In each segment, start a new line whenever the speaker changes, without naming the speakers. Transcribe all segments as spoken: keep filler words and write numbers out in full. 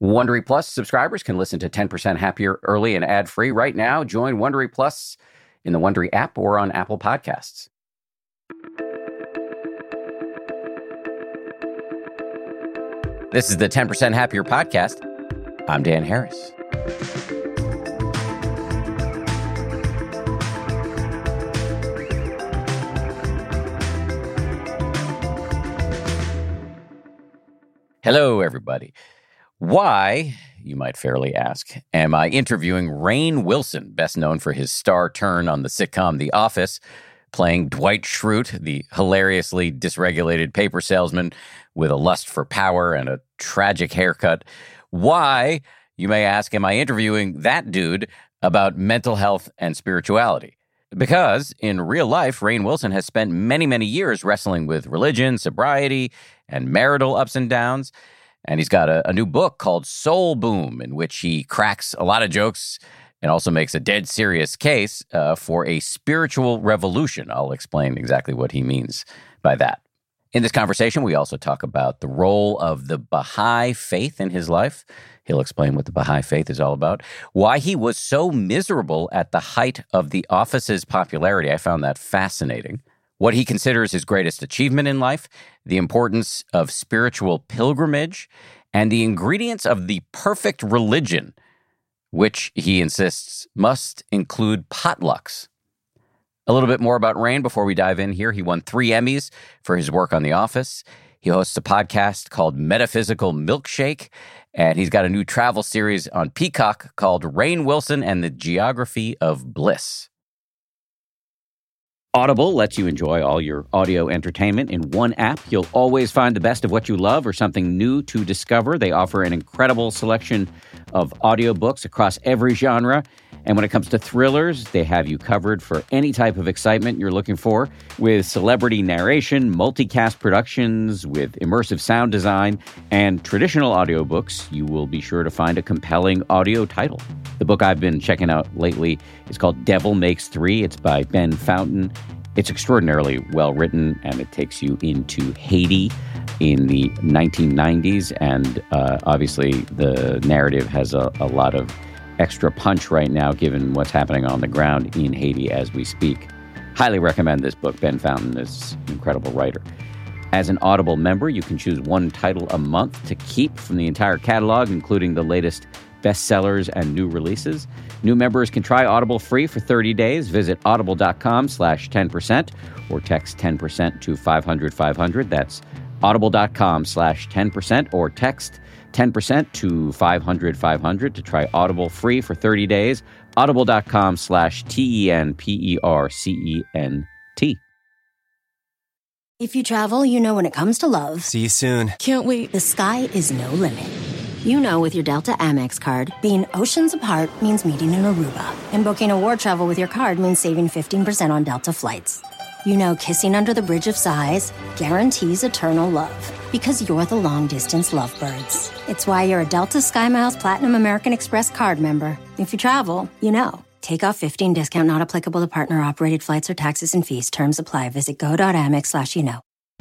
Wondery Plus subscribers can listen to ten percent Happier early and ad-free right now. Join Wondery Plus in the Wondery app or on Apple Podcasts. This is the ten percent Happier podcast. I'm Dan Harris. Hello, everybody. Why, you might fairly ask, am I interviewing Rainn Wilson, best known for his star turn on the sitcom The Office, playing Dwight Schrute, the hilariously dysregulated paper salesman with a lust for power and a tragic haircut? Why, you may ask, am I interviewing that dude about mental health and spirituality? Because in real life, Rainn Wilson has spent many, many years wrestling with religion, sobriety, and marital ups and downs. And he's got a, a new book called Soul Boom, in which he cracks a lot of jokes and also makes a dead serious case uh, for a spiritual revolution. I'll explain exactly what he means by that. In this conversation, we also talk about the role of the Baha'i faith in his life. He'll explain what the Baha'i faith is all about. Why he was so miserable at the height of The Office's popularity. I found that fascinating. What he considers his greatest achievement in life, the importance of spiritual pilgrimage, and the ingredients of the perfect religion, which he insists must include potlucks. A little bit more about Rainn before we dive in here. He won three Emmys for his work on The Office. He hosts a podcast called Metaphysical Milkshake, and he's got a new travel series on Peacock called Rainn Wilson and the Geography of Bliss. Audible lets you enjoy all your audio entertainment in one app. You'll always find the best of what you love or something new to discover. They offer an incredible selection of audiobooks across every genre. And when it comes to thrillers, they have you covered for any type of excitement you're looking for, with celebrity narration, multicast productions, with immersive sound design, and traditional audiobooks. You will be sure to find a compelling audio title. The book I've been checking out lately is called Devil Makes Three. It's by Ben Fountain. It's extraordinarily well written, and it takes you into Haiti in the nineteen nineties. And uh, obviously, the narrative has a, a lot of extra punch right now, given what's happening on the ground in Haiti as we speak. Highly recommend this book. Ben Fountain is an incredible writer. As an Audible member, you can choose one title a month to keep from the entire catalog, including the latest bestsellers and new releases. New members can try Audible free for thirty days. Visit audible.com slash 10% or text ten percent to five hundred five hundred. That's audible.com slash 10% or text ten percent to five hundred five hundred to try Audible free for thirty days. Audible.com slash T-E-N-P-E-R-C-E-N-T.
If you travel, you know when it comes to love.
See you soon.
Can't wait. The sky is no limit. You know with your Delta Amex card, being oceans apart means meeting in Aruba. And booking a war travel with your card means saving fifteen percent on Delta flights. You know kissing under the Bridge of Sighs guarantees eternal love. Because you're the long-distance lovebirds. It's why you're a Delta SkyMiles Platinum American Express card member. If you travel, you know. Take off fifteen discount not applicable to partner-operated flights or taxes and fees. Terms apply. Visit go.amex slash you know.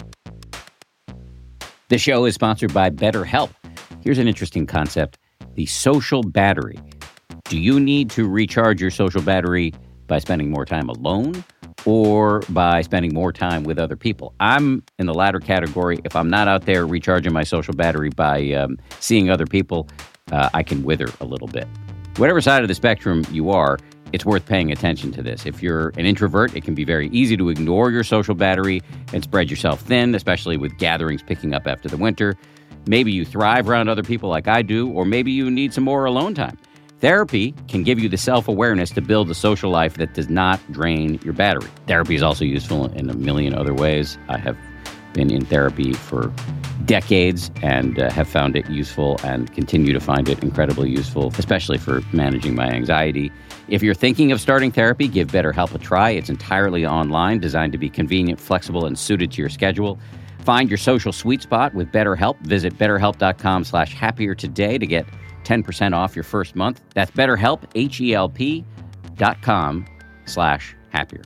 The show is sponsored by BetterHelp. Here's an interesting concept. The social battery. Do you need to recharge your social battery by spending more time alone or by spending more time with other people? I'm in the latter category. If I'm not out there recharging my social battery by um, seeing other people, uh, I can wither a little bit. Whatever side of the spectrum you are, it's worth paying attention to this. If you're an introvert, it can be very easy to ignore your social battery and spread yourself thin, especially with gatherings picking up after the winter. Maybe you thrive around other people like I do, or maybe you need some more alone time. Therapy can give you the self-awareness to build a social life that does not drain your battery. Therapy is also useful in a million other ways. I have been in therapy for decades and uh, have found it useful and continue to find it incredibly useful, especially for managing my anxiety. If you're thinking of starting therapy, give BetterHelp a try. It's entirely online, designed to be convenient, flexible, and suited to your schedule. Find your social sweet spot with BetterHelp. Visit betterhelp.com slash happier today to get ten percent off your first month. That's BetterHelp, H-E-L-P dot com slash happier.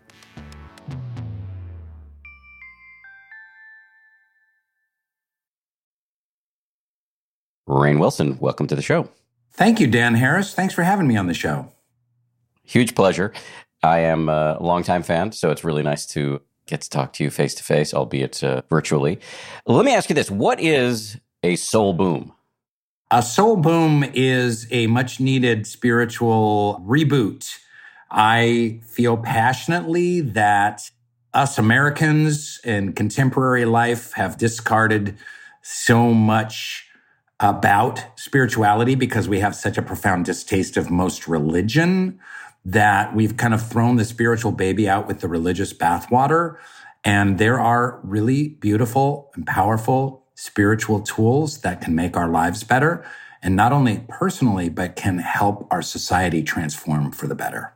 Rainn Wilson, welcome to the show.
Thank you, Dan Harris. Thanks for having me on the show.
Huge pleasure. I am a longtime fan, so it's really nice to get to talk to you face to face, albeit uh, virtually. Let me ask you this. What is a soul boom?
A soul boom is a much needed spiritual reboot. I feel passionately that us Americans in contemporary life have discarded so much about spirituality because we have such a profound distaste of most religion that we've kind of thrown the spiritual baby out with the religious bathwater. And there are really beautiful and powerful spiritual tools that can make our lives better. And not only personally, but can help our society transform for the better.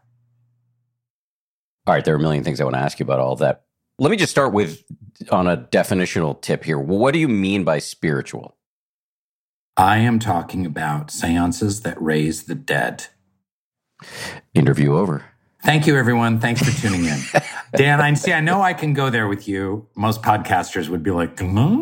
All right, there are a million things I want to ask you about all of that. Let me just start with, on a definitional tip here. What do you mean by spiritual?
I am talking about seances that raise the dead.
Interview over.
Thank you, everyone. Thanks for tuning in. Dan, I see, I know I can go there with you. Most podcasters would be like, huh?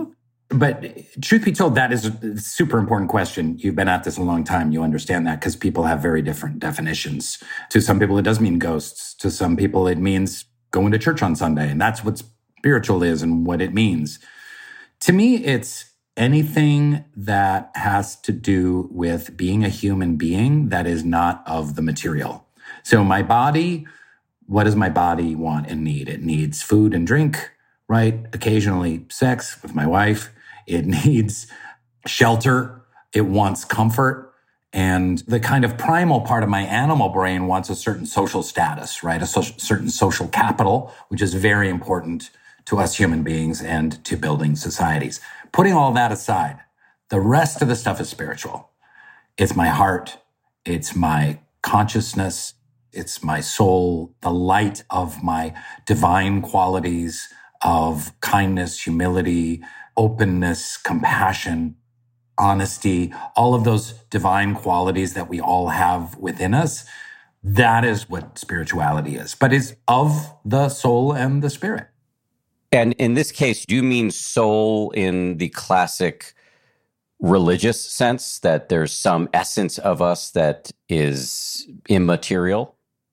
But truth be told, that is a super important question. You've been at this a long time. You understand that because people have very different definitions. To some people, it does mean ghosts. To some people, it means going to church on Sunday. And that's what spiritual is and what it means. To me, it's anything that has to do with being a human being that is not of the material. So my body, what does my body want and need? It needs food and drink, right? Occasionally sex with my wife. It needs shelter. It wants comfort. And the kind of primal part of my animal brain wants a certain social status, right? A so- certain social capital, which is very important to us human beings and to building societies. Putting all that aside, the rest of the stuff is spiritual. It's my heart. It's my consciousness. It's my soul, the light of my divine qualities of kindness, humility, openness, compassion, honesty, all of those divine qualities that we all have within us. That is what spirituality is, but it's of the soul and the spirit.
And in this case, do you mean soul in the classic religious sense, that there's some essence of us that is immaterial?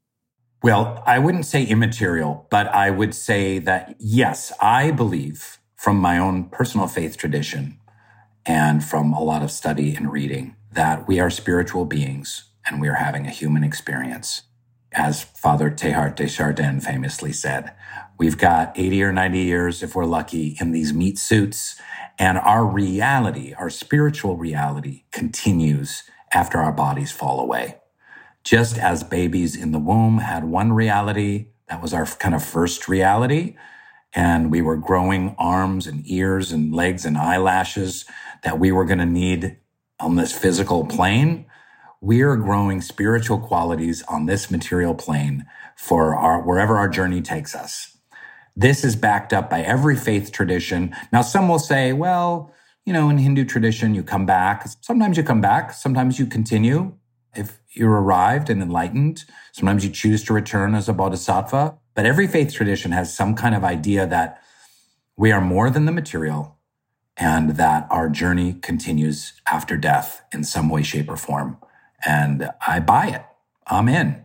Well, I wouldn't say immaterial, but I would say that, yes, I believe from my own personal faith tradition and from a lot of study and reading that we are spiritual beings and we are having a human experience. As Father Teilhard de Chardin famously said, we've got eighty or ninety years, if we're lucky, in these meat suits, and our reality, our spiritual reality, continues after our bodies fall away. Just as babies in the womb had one reality, that was our kind of first reality, and we were growing arms and ears and legs and eyelashes that we were going to need on this physical plane, we are growing spiritual qualities on this material plane for our wherever our journey takes us. This is backed up by every faith tradition. Now, some will say, well, you know, in Hindu tradition, you come back. Sometimes you come back. Sometimes you continue. If you're arrived and enlightened, sometimes you choose to return as a bodhisattva. But every faith tradition has some kind of idea that we are more than the material and that our journey continues after death in some way, shape, or form. And I buy it. I'm in.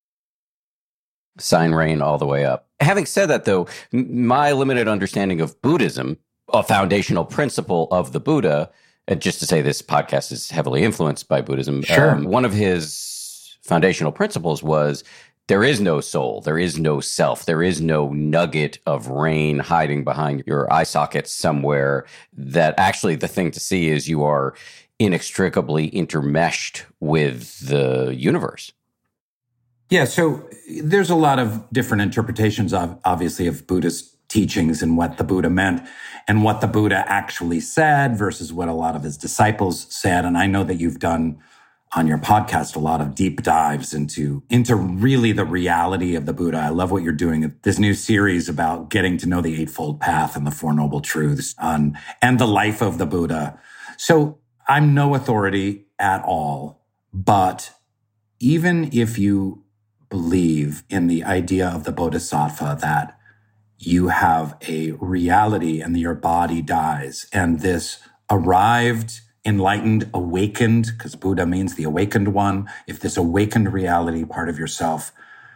Sign Rainn all the way up. Having said that, though, my limited understanding of Buddhism, a foundational principle of the Buddha, and just to say this podcast is heavily influenced by Buddhism,
sure.
um, one of his foundational principles was there is no soul, there is no self, there is no nugget of Rainn hiding behind your eye socket somewhere, that actually the thing to see is you are inextricably intermeshed with the universe.
Yeah, so there's a lot of different interpretations, of, obviously, of Buddhist teachings and what the Buddha meant and what the Buddha actually said versus what a lot of his disciples said. And I know that you've done on your podcast a lot of deep dives into, into really the reality of the Buddha. I love what you're doing. This new series about getting to know the Eightfold Path and the Four Noble Truths on, and the life of the Buddha. So I'm no authority at all, but even if you believe in the idea of the Bodhisattva, that you have a reality and your body dies, and this arrived enlightened, awakened, because Buddha means the awakened one, if this awakened reality part of yourself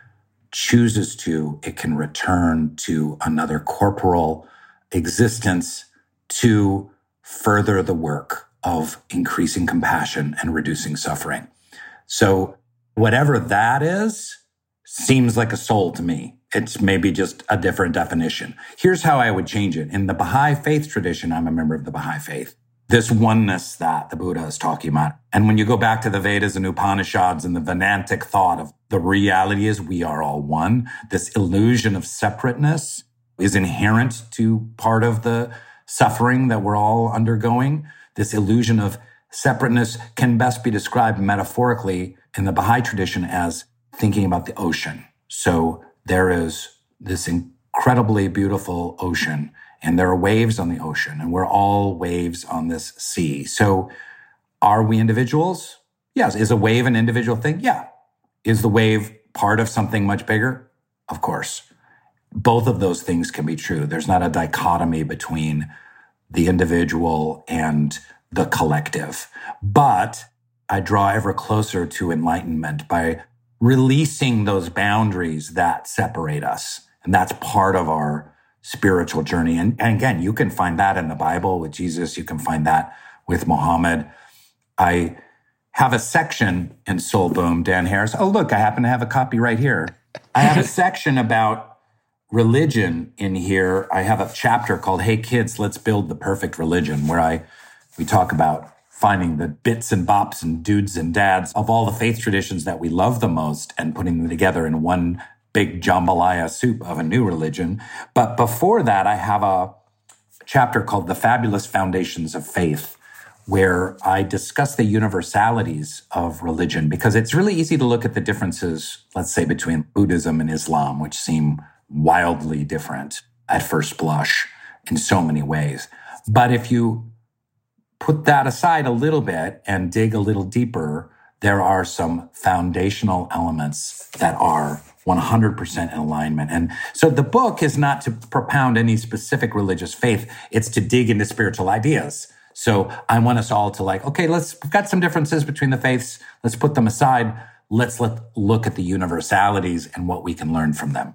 chooses to, it can return to another corporal existence to further the work of increasing compassion and reducing suffering. So whatever that is, seems like a soul to me. It's maybe just a different definition. Here's how I would change it. In the Baha'i faith tradition, I'm a member of the Baha'i faith. This oneness that the Buddha is talking about. And when you go back to the Vedas and Upanishads and the Vedantic thought of the reality is we are all one, this illusion of separateness is inherent to part of the suffering that we're all undergoing. This illusion of separateness can best be described metaphorically in the Baha'i tradition as thinking about the ocean. So there is this incredibly beautiful ocean, and there are waves on the ocean, and we're all waves on this sea. So are we individuals? Yes. Is a wave an individual thing? Yeah. Is the wave part of something much bigger? Of course. Both of those things can be true. There's not a dichotomy between the individual and the collective. But I draw ever closer to enlightenment by releasing those boundaries that separate us. And that's part of our spiritual journey. And, and again, you can find that in the Bible with Jesus. You can find that with Muhammad. I have a section in Soul Boom, Dan Harris. Oh, look, I happen to have a copy right here. I have a section about religion in here. I have a chapter called Hey Kids, Let's Build the Perfect Religion, where I we talk about finding the bits and bops and dudes and dads of all the faith traditions that we love the most and putting them together in one big jambalaya soup of a new religion. But before that, I have a chapter called The Fabulous Foundations of Faith, where I discuss the universalities of religion, because it's really easy to look at the differences, let's say, between Buddhism and Islam, which seem wildly different at first blush in so many ways. But if you put that aside a little bit and dig a little deeper, there are some foundational elements that are one hundred percent in alignment. And so the book is not to propound any specific religious faith. It's to dig into spiritual ideas. So I want us all to like, okay, let's, we've got some differences between the faiths. Let's put them aside. Let's let, look at the universalities and what we can learn from them.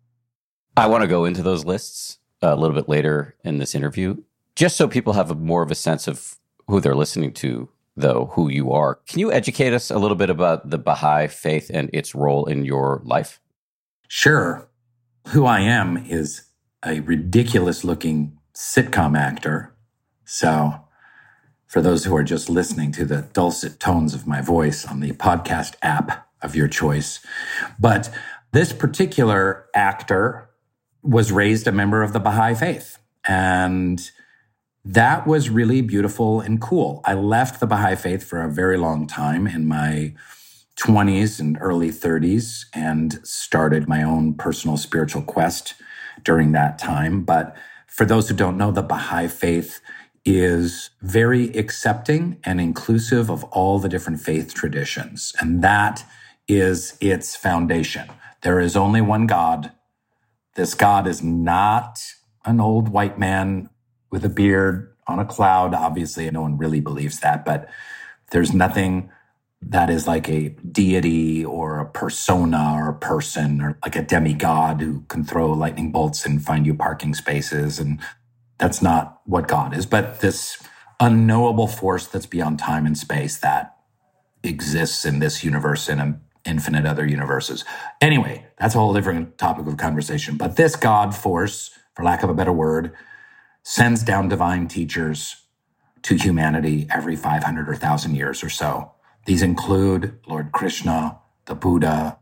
I want to go into those lists a little bit later in this interview, just so people have a, more of a sense of who they're listening to, though, who you are. Can you educate us a little bit about the Baha'i faith and its role in your life?
Sure. Who I am is a ridiculous-looking sitcom actor. So for those who are just listening to the dulcet tones of my voice on the podcast app of your choice. But this particular actor was raised a member of the Baha'i faith. And that was really beautiful and cool. I left the Baha'i faith for a very long time in my twenties and early thirties and started my own personal spiritual quest during that time. But for those who don't know, the Baha'i faith is very accepting and inclusive of all the different faith traditions. And that is its foundation. There is only one God. This God is not an old white man with a beard on a cloud. Obviously, no one really believes that, but there's nothing that is like a deity or a persona or a person or like a demigod who can throw lightning bolts and find you parking spaces. And that's not what God is, but this unknowable force that's beyond time and space that exists in this universe and in infinite other universes. Anyway, that's a whole different topic of conversation. But this God force, for lack of a better word, sends down divine teachers to humanity every five hundred or one thousand years or so. These include Lord Krishna, the Buddha,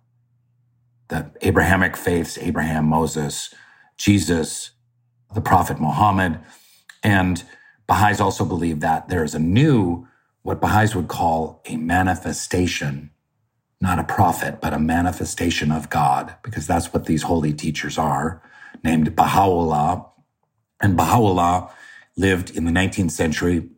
the Abrahamic faiths, Abraham, Moses, Jesus, the Prophet Muhammad. And Baha'is also believe that there is a new, what Baha'is would call a manifestation, not a prophet, but a manifestation of God, because that's what these holy teachers are, named Baha'u'llah. And Baha'u'llah lived in the nineteenth century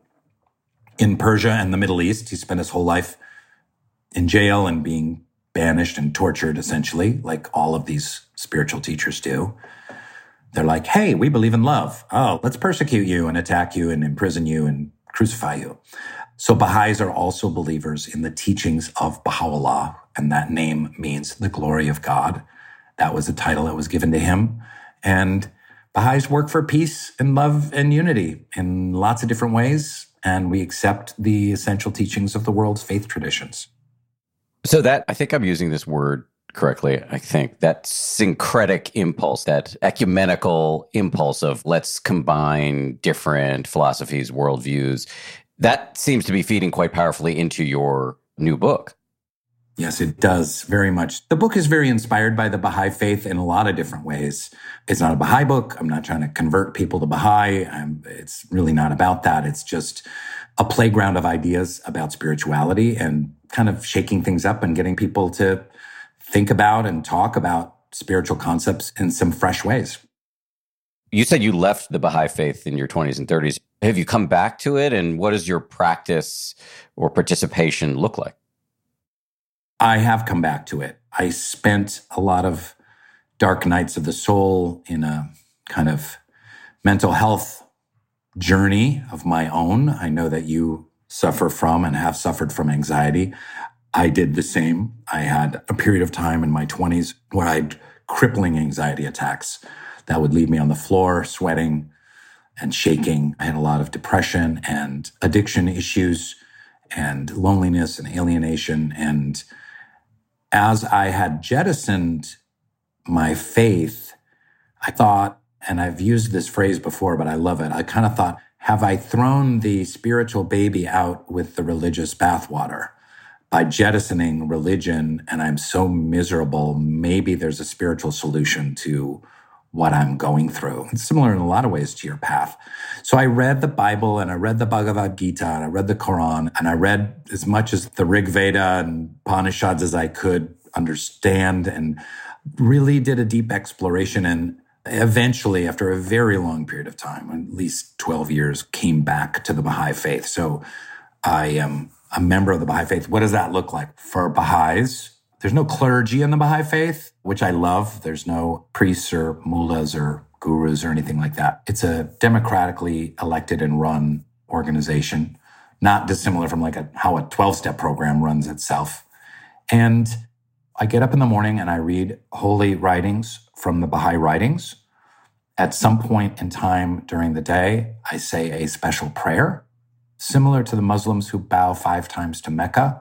in Persia and the Middle East. He spent his whole life in jail and being banished and tortured, essentially, like all of these spiritual teachers do. They're like, hey, we believe in love. Oh, let's persecute you and attack you and imprison you and crucify you. So Baha'is are also believers in the teachings of Baha'u'llah, and that name means the glory of God. That was the title that was given to him. And Baha'is work for peace and love and unity in lots of different ways, and we accept the essential teachings of the world's faith traditions.
So that, I think I'm using this word correctly, I think, that syncretic impulse, that ecumenical impulse of let's combine different philosophies, worldviews, that seems to be feeding quite powerfully into your new book.
Yes, it does, very much. The book is very inspired by the Baha'i faith in a lot of different ways. It's not a Baha'i book. I'm not trying to convert people to Baha'i. I'm, it's really not about that. It's just a playground of ideas about spirituality and kind of shaking things up and getting people to think about and talk about spiritual concepts in some fresh ways.
You said you left the Baha'i faith in your twenties and thirties. Have you come back to it? And what does your practice or participation look like?
I have come back to it. I spent a lot of dark nights of the soul in a kind of mental health journey of my own. I know that you suffer from and have suffered from anxiety. I did the same. I had a period of time in my twenties where I had crippling anxiety attacks that would leave me on the floor, sweating and shaking. I had a lot of depression and addiction issues and loneliness and alienation. And as I had jettisoned my faith, I thought, and I've used this phrase before, but I love it. I kind of thought, have I thrown the spiritual baby out with the religious bathwater? By jettisoning religion, and I'm so miserable, maybe there's a spiritual solution to what I'm going through. It's similar in a lot of ways to your path. So I read the Bible, and I read the Bhagavad Gita, and I read the Quran, and I read as much as the Rig Veda and Upanishads as I could understand, and really did a deep exploration. And eventually, after a very long period of time, at least twelve years, came back to the Baha'i faith. So I am a member of the Baha'i faith. What does that look like? For Baha'is, there's no clergy in the Baha'i faith, which I love. There's no priests or mullahs or gurus or anything like that. It's a democratically elected and run organization, not dissimilar from like a, how a twelve-step program runs itself. And I get up in the morning and I read holy writings from the Baha'i writings. At some point in time during the day, I say a special prayer. Similar to the Muslims who bow five times to Mecca,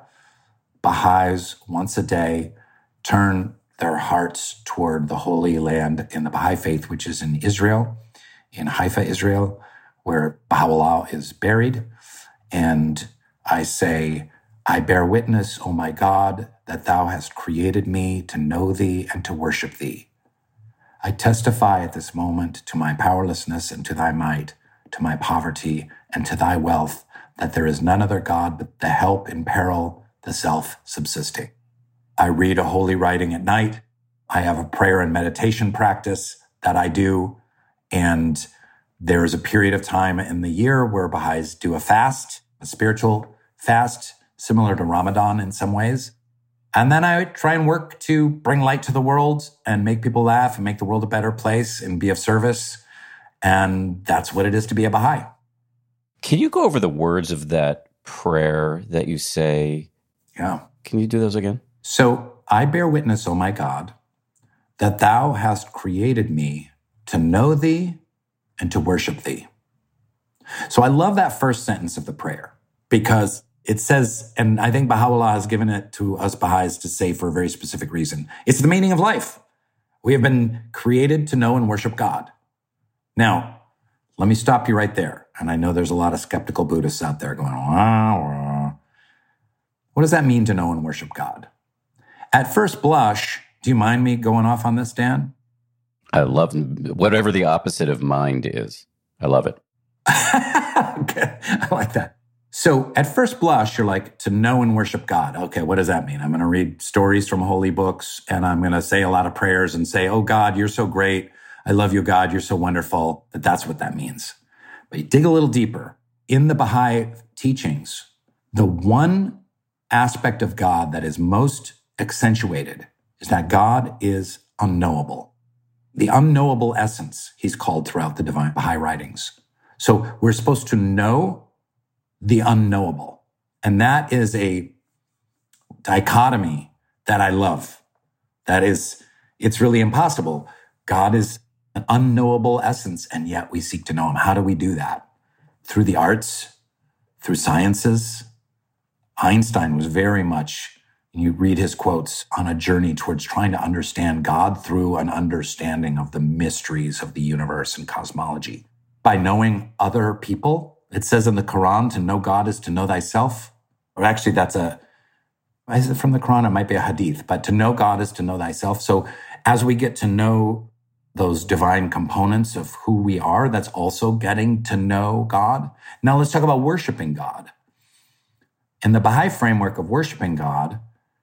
Baha'is once a day turn their hearts toward the Holy Land in the Baha'i faith, which is in Israel, in Haifa, Israel, where Baha'u'llah is buried. And I say, I bear witness, O my God, that thou hast created me to know thee and to worship thee. I testify at this moment to my powerlessness and to thy might, to my poverty and to thy wealth, that there is none other God but the help in peril, the self-subsisting. I read a holy writing at night. I have a prayer and meditation practice that I do. And there is a period of time in the year where Baha'is do a fast, a spiritual fast, similar to Ramadan in some ways. And then I try and work to bring light to the world and make people laugh and make the world a better place and be of service. And that's what it is to be a Baha'i.
Can you go over the words of that prayer that you say?
Yeah.
Can you do those again?
So, I bear witness, O my God, that thou hast created me to know thee and to worship thee. So I love that first sentence of the prayer because it says, and I think Baha'u'llah has given it to us Baha'is to say for a very specific reason. It's the meaning of life. We have been created to know and worship God. Now, let me stop you right there. And I know there's a lot of skeptical Buddhists out there going, wah, wah. What does that mean to know and worship God? At first blush, do you mind me going off on this, Dan?
I love whatever the opposite of mind is. I love it.
Okay, I like that. So at first blush, you're like, to know and worship God. Okay, what does that mean? I'm going to read stories from holy books, and I'm going to say a lot of prayers and say, oh, God, you're so great. I love you, God. You're so wonderful. That that's what that means. But you dig a little deeper. In the Baha'i teachings, the one aspect of God that is most accentuated is that God is unknowable. The unknowable essence, he's called throughout the divine Baha'i writings. So we're supposed to know the unknowable. And that is a dichotomy that I love. That is, it's really impossible. God is an unknowable essence, and yet we seek to know him. How do we do that? Through the arts, through sciences. Einstein was very much, you read his quotes, on a journey towards trying to understand God through an understanding of the mysteries of the universe and cosmology. By knowing other people, it says in the Quran, to know God is to know thyself. Or actually, that's a, is it from the Quran? It might be a hadith, but to know God is to know thyself. So as we get to know those divine components of who we are, that's also getting to know God. Now let's talk about worshiping God. In the Baha'i framework of worshiping God,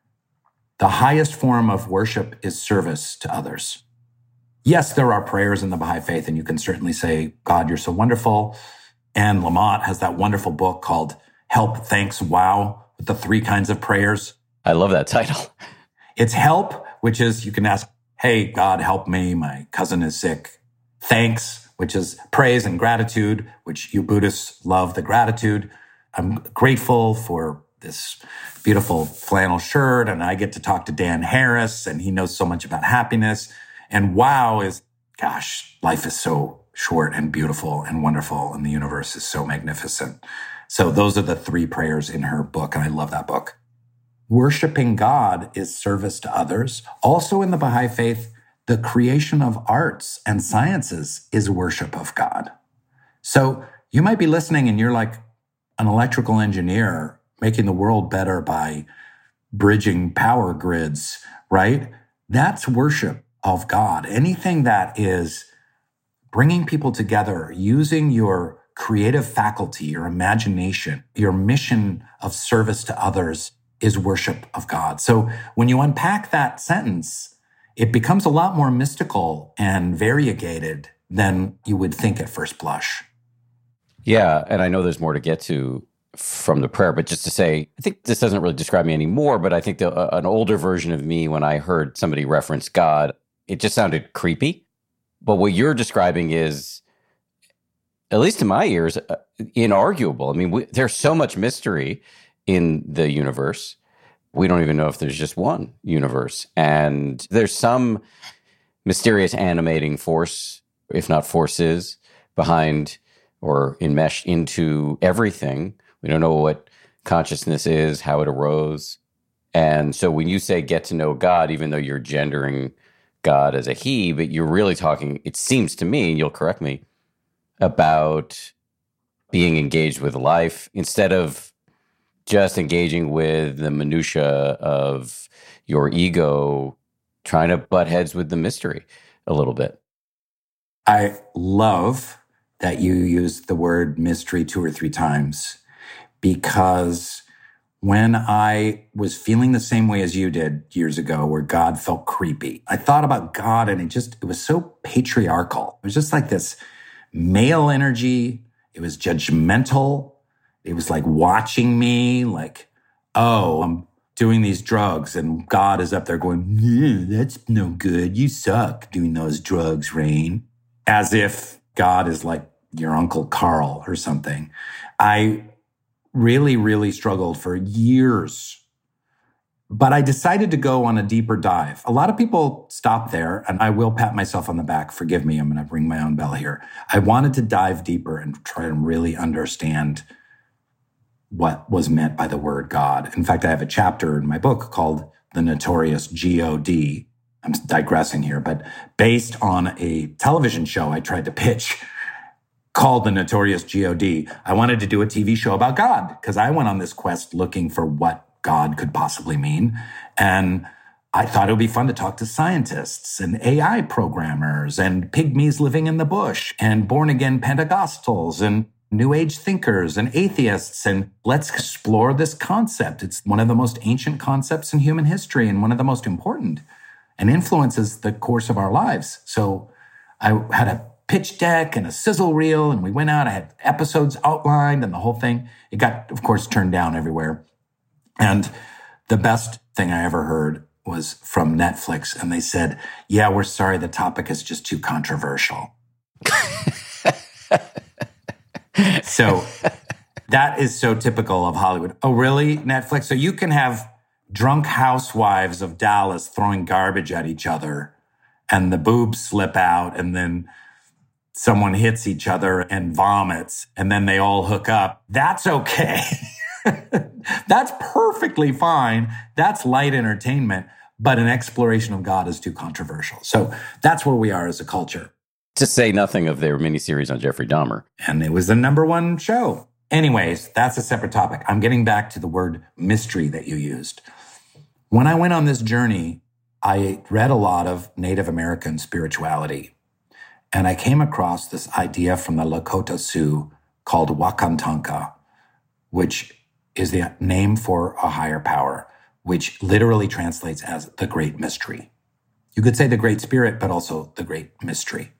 the highest form of worship is service to others. Yes, there are prayers in the Baha'i faith, and you can certainly say, God, you're so wonderful. Anne Lamott has that wonderful book called Help, Thanks, Wow, with the three kinds of prayers.
I love that title.
It's help, which is you can ask, hey, God, help me. My cousin is sick. Thanks, which is praise and gratitude, which you Buddhists love the gratitude. I'm grateful for this beautiful flannel shirt, and I get to talk to Dan Harris, and he knows so much about happiness. And wow is, gosh, life is so short and beautiful and wonderful, and the universe is so magnificent. So those are the three prayers in her book, and I love that book. Worshipping God is service to others. Also in the Baha'i faith, the creation of arts and sciences is worship of God. So you might be listening and you're like an electrical engineer making the world better by bridging power grids, right? That's worship of God. Anything that is bringing people together, using your creative faculty, your imagination, your mission of service to others is worship of God. So when you unpack that sentence, it becomes a lot more mystical and variegated than you would think at first blush.
Yeah, and I know there's more to get to from the prayer, but just to say, I think this doesn't really describe me anymore, but I think the, uh, an older version of me, when I heard somebody reference God, it just sounded creepy. But what you're describing is, at least in my ears, uh, inarguable. I mean, we, there's so much mystery in the universe. We don't even know if there's just one universe. And there's some mysterious animating force, if not forces, behind or enmeshed into everything. We don't know what consciousness is, how it arose. And so when you say get to know God, even though you're gendering God as a he, but you're really talking, it seems to me, and you'll correct me, about being engaged with life instead of just engaging with the minutia of your ego, trying to butt heads with the mystery a little bit.
I love that you used the word mystery two or three times, because when I was feeling the same way as you did years ago, where God felt creepy, I thought about God and it just, it was so patriarchal. It was just like this male energy. It was judgmental. It was like watching me, like, oh, I'm doing these drugs, and God is up there going, yeah, that's no good. You suck doing those drugs, Rain. As if God is like your Uncle Carl or something. I really, really struggled for years, but I decided to go on a deeper dive. A lot of people stop there, and I will pat myself on the back. Forgive me, I'm going to ring my own bell here. I wanted to dive deeper and try to really understand what was meant by the word God. In fact, I have a chapter in my book called The Notorious G O D. I'm digressing here, but based on a television show I tried to pitch called The Notorious G O D, I wanted to do a T V show about God because I went on this quest looking for what God could possibly mean. And I thought it would be fun to talk to scientists and A I programmers and pygmies living in the bush and born-again Pentecostals and New Age thinkers and atheists, and let's explore this concept. It's one of the most ancient concepts in human history and one of the most important, and influences the course of our lives. So I had a pitch deck and a sizzle reel, and we went out. I had episodes outlined and the whole thing. It got, of course, turned down everywhere. And the best thing I ever heard was from Netflix, and they said, yeah, we're sorry, the topic is just too controversial. So That is so typical of Hollywood. Oh, really? Netflix? So you can have drunk housewives of Dallas throwing garbage at each other and the boobs slip out and then someone hits each other and vomits and then they all hook up. That's okay. That's perfectly fine. That's light entertainment, but an exploration of God is too controversial. So that's where we are as a culture.
To say nothing of their miniseries on Jeffrey Dahmer.
And it was the number one show. Anyways, that's a separate topic. I'm getting back to the word mystery that you used. When I went on this journey, I read a lot of Native American spirituality. And I came across this idea from the Lakota Sioux called Wakantanka, which is the name for a higher power, which literally translates as the great mystery. You could say the great spirit, but also the great mystery.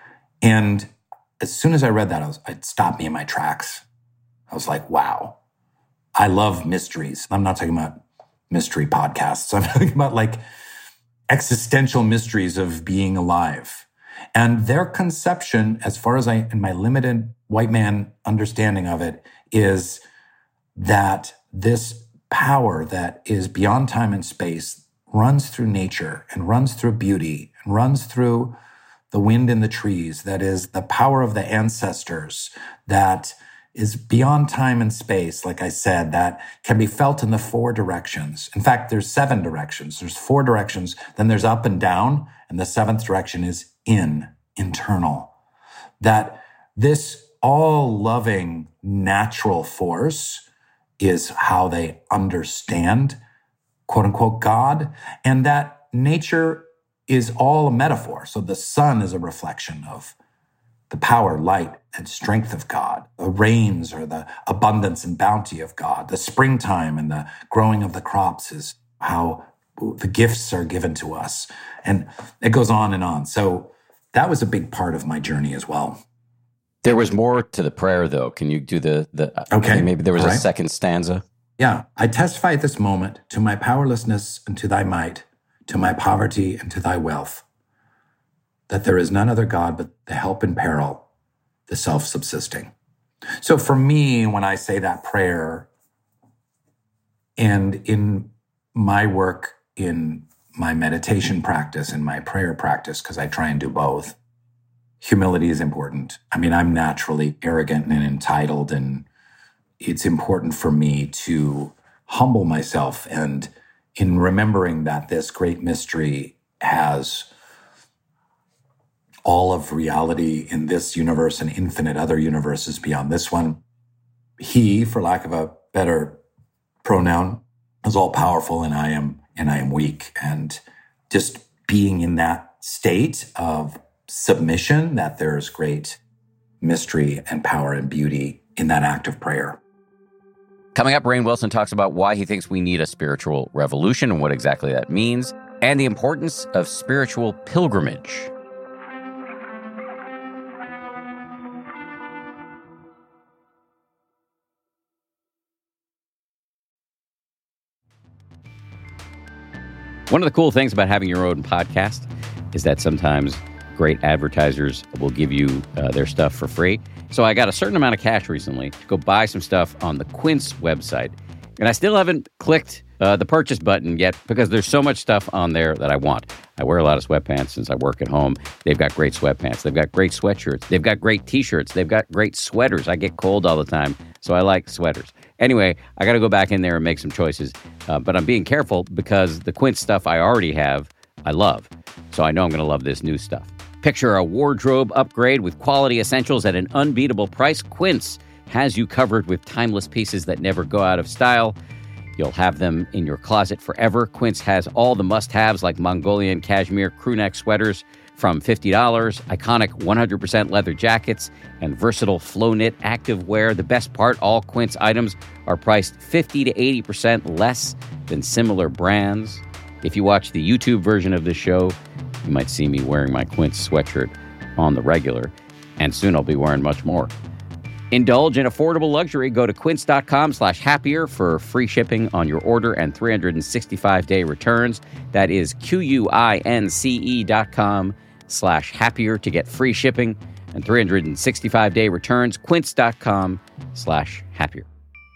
And as soon as I read that, I was, it stopped me in my tracks. I was like, wow, I love mysteries. I'm not talking about mystery podcasts. I'm talking about like existential mysteries of being alive. And their conception, as far as I, in my limited white man understanding of it, is that this power that is beyond time and space runs through nature and runs through beauty and runs through the wind in the trees, that is the power of the ancestors, that is beyond time and space, like I said, that can be felt in the four directions. In fact, there's seven directions. There's four directions, then there's up and down, and the seventh direction is in, internal. That this all-loving natural force is how they understand, quote-unquote, God, and that nature is all a metaphor. So the sun is a reflection of the power, light, and strength of God. The rains are the abundance and bounty of God. The springtime and the growing of the crops is how the gifts are given to us. And it goes on and on. So that was a big part of my journey as well.
There was more to the prayer, though. Can you do the, the
okay.
maybe there was
All
a
right.
second stanza?
Yeah. I testify at this moment to my powerlessness and to thy might, to my poverty and to thy wealth, that there is none other God but the help in peril, the self-subsisting. So for me, when I say that prayer, and in my work, in my meditation practice, in my prayer practice, because I try and do both, humility is important. I mean, I'm naturally arrogant and entitled, and it's important for me to humble myself. And in remembering that this great mystery has all of reality in this universe and infinite other universes beyond this one. He, for lack of a better pronoun, is all powerful, and I am, and I am weak. And just being in that state of submission, that there's great mystery and power and beauty in that act of prayer.
Coming up, Rainn Wilson talks about why he thinks we need a spiritual revolution and what exactly that means, and the importance of spiritual pilgrimage. One of the cool things about having your own podcast is that sometimes great advertisers will give you uh, their stuff for free. So I got a certain amount of cash recently to go buy some stuff on the Quince website. And I still haven't clicked uh, the purchase button yet because there's so much stuff on there that I want. I wear a lot of sweatpants since I work at home. They've got great sweatpants. They've got great sweatshirts. They've got great T-shirts. They've got great sweaters. I get cold all the time, so I like sweaters. Anyway, I got to go back in there and make some choices. Uh, but I'm being careful because the Quince stuff I already have, I love. So I know I'm going to love this new stuff. Picture a wardrobe upgrade with quality essentials at an unbeatable price. Quince has you covered with timeless pieces that never go out of style. You'll have them in your closet forever. Quince has all the must-haves like Mongolian cashmere crewneck sweaters from fifty dollars, iconic one hundred percent leather jackets, and versatile flow-knit active wear. The best part, all Quince items are priced fifty to eighty percent less than similar brands. If you watch the YouTube version of this show, you might see me wearing my Quince sweatshirt on the regular, and soon I'll be wearing much more. Indulge in affordable luxury. Go to quince.com slash happier for free shipping on your order and three hundred sixty-five day returns. That is Q-U-I-N-C-E dot com slash happier to get free shipping and three hundred sixty-five day returns. Quince.com slash happier.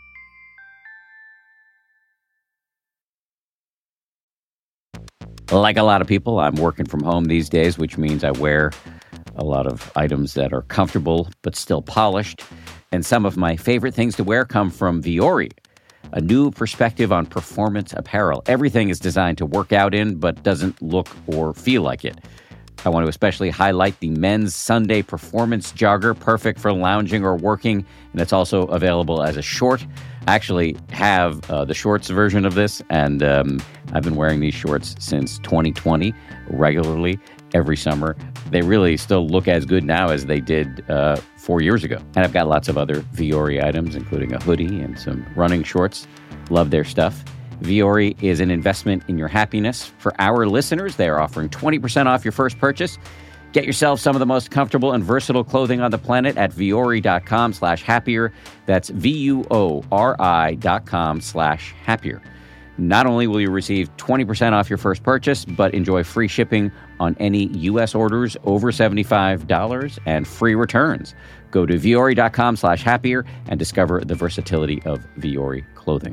Like a lot of people, I'm working from home these days, which means I wear a lot of items that are comfortable but still polished. And some of my favorite things to wear come from Vuori, a new perspective on performance apparel. Everything is designed to work out in, but doesn't look or feel like it. I want to especially highlight the men's Sunday performance jogger, perfect for lounging or working, and it's also available as a short. I actually have uh, the shorts version of this, and um, I've been wearing these shorts since twenty twenty regularly every summer. They really still look as good now as they did uh, four years ago. And I've got lots of other Vuori items, including a hoodie and some running shorts. Love their stuff. Vuori is an investment in your happiness. For our listeners, they are offering twenty percent off your first purchase. Get yourself some of the most comfortable and versatile clothing on the planet at Vuori.com slash happier. That's V-U-O-R-I dot com slash happier. Not only will you receive twenty percent off your first purchase, but enjoy free shipping on any U S orders over seventy-five dollars and free returns. Go to Vuori.com slash happier and discover the versatility of Vuori clothing.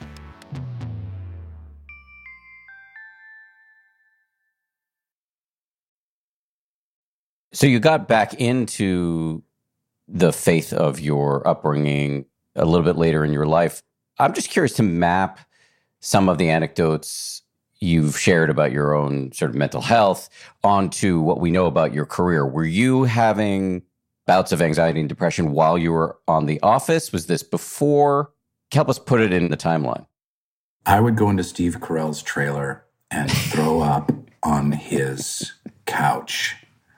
So you got back into the faith of your upbringing a little bit later in your life. I'm just curious to map some of the anecdotes you've shared about your own sort of mental health onto what we know about your career. Were you having bouts of anxiety and depression while you were on The Office? Was this before? Help us put it in the timeline.
I would go into Steve Carell's trailer and throw up on his couch.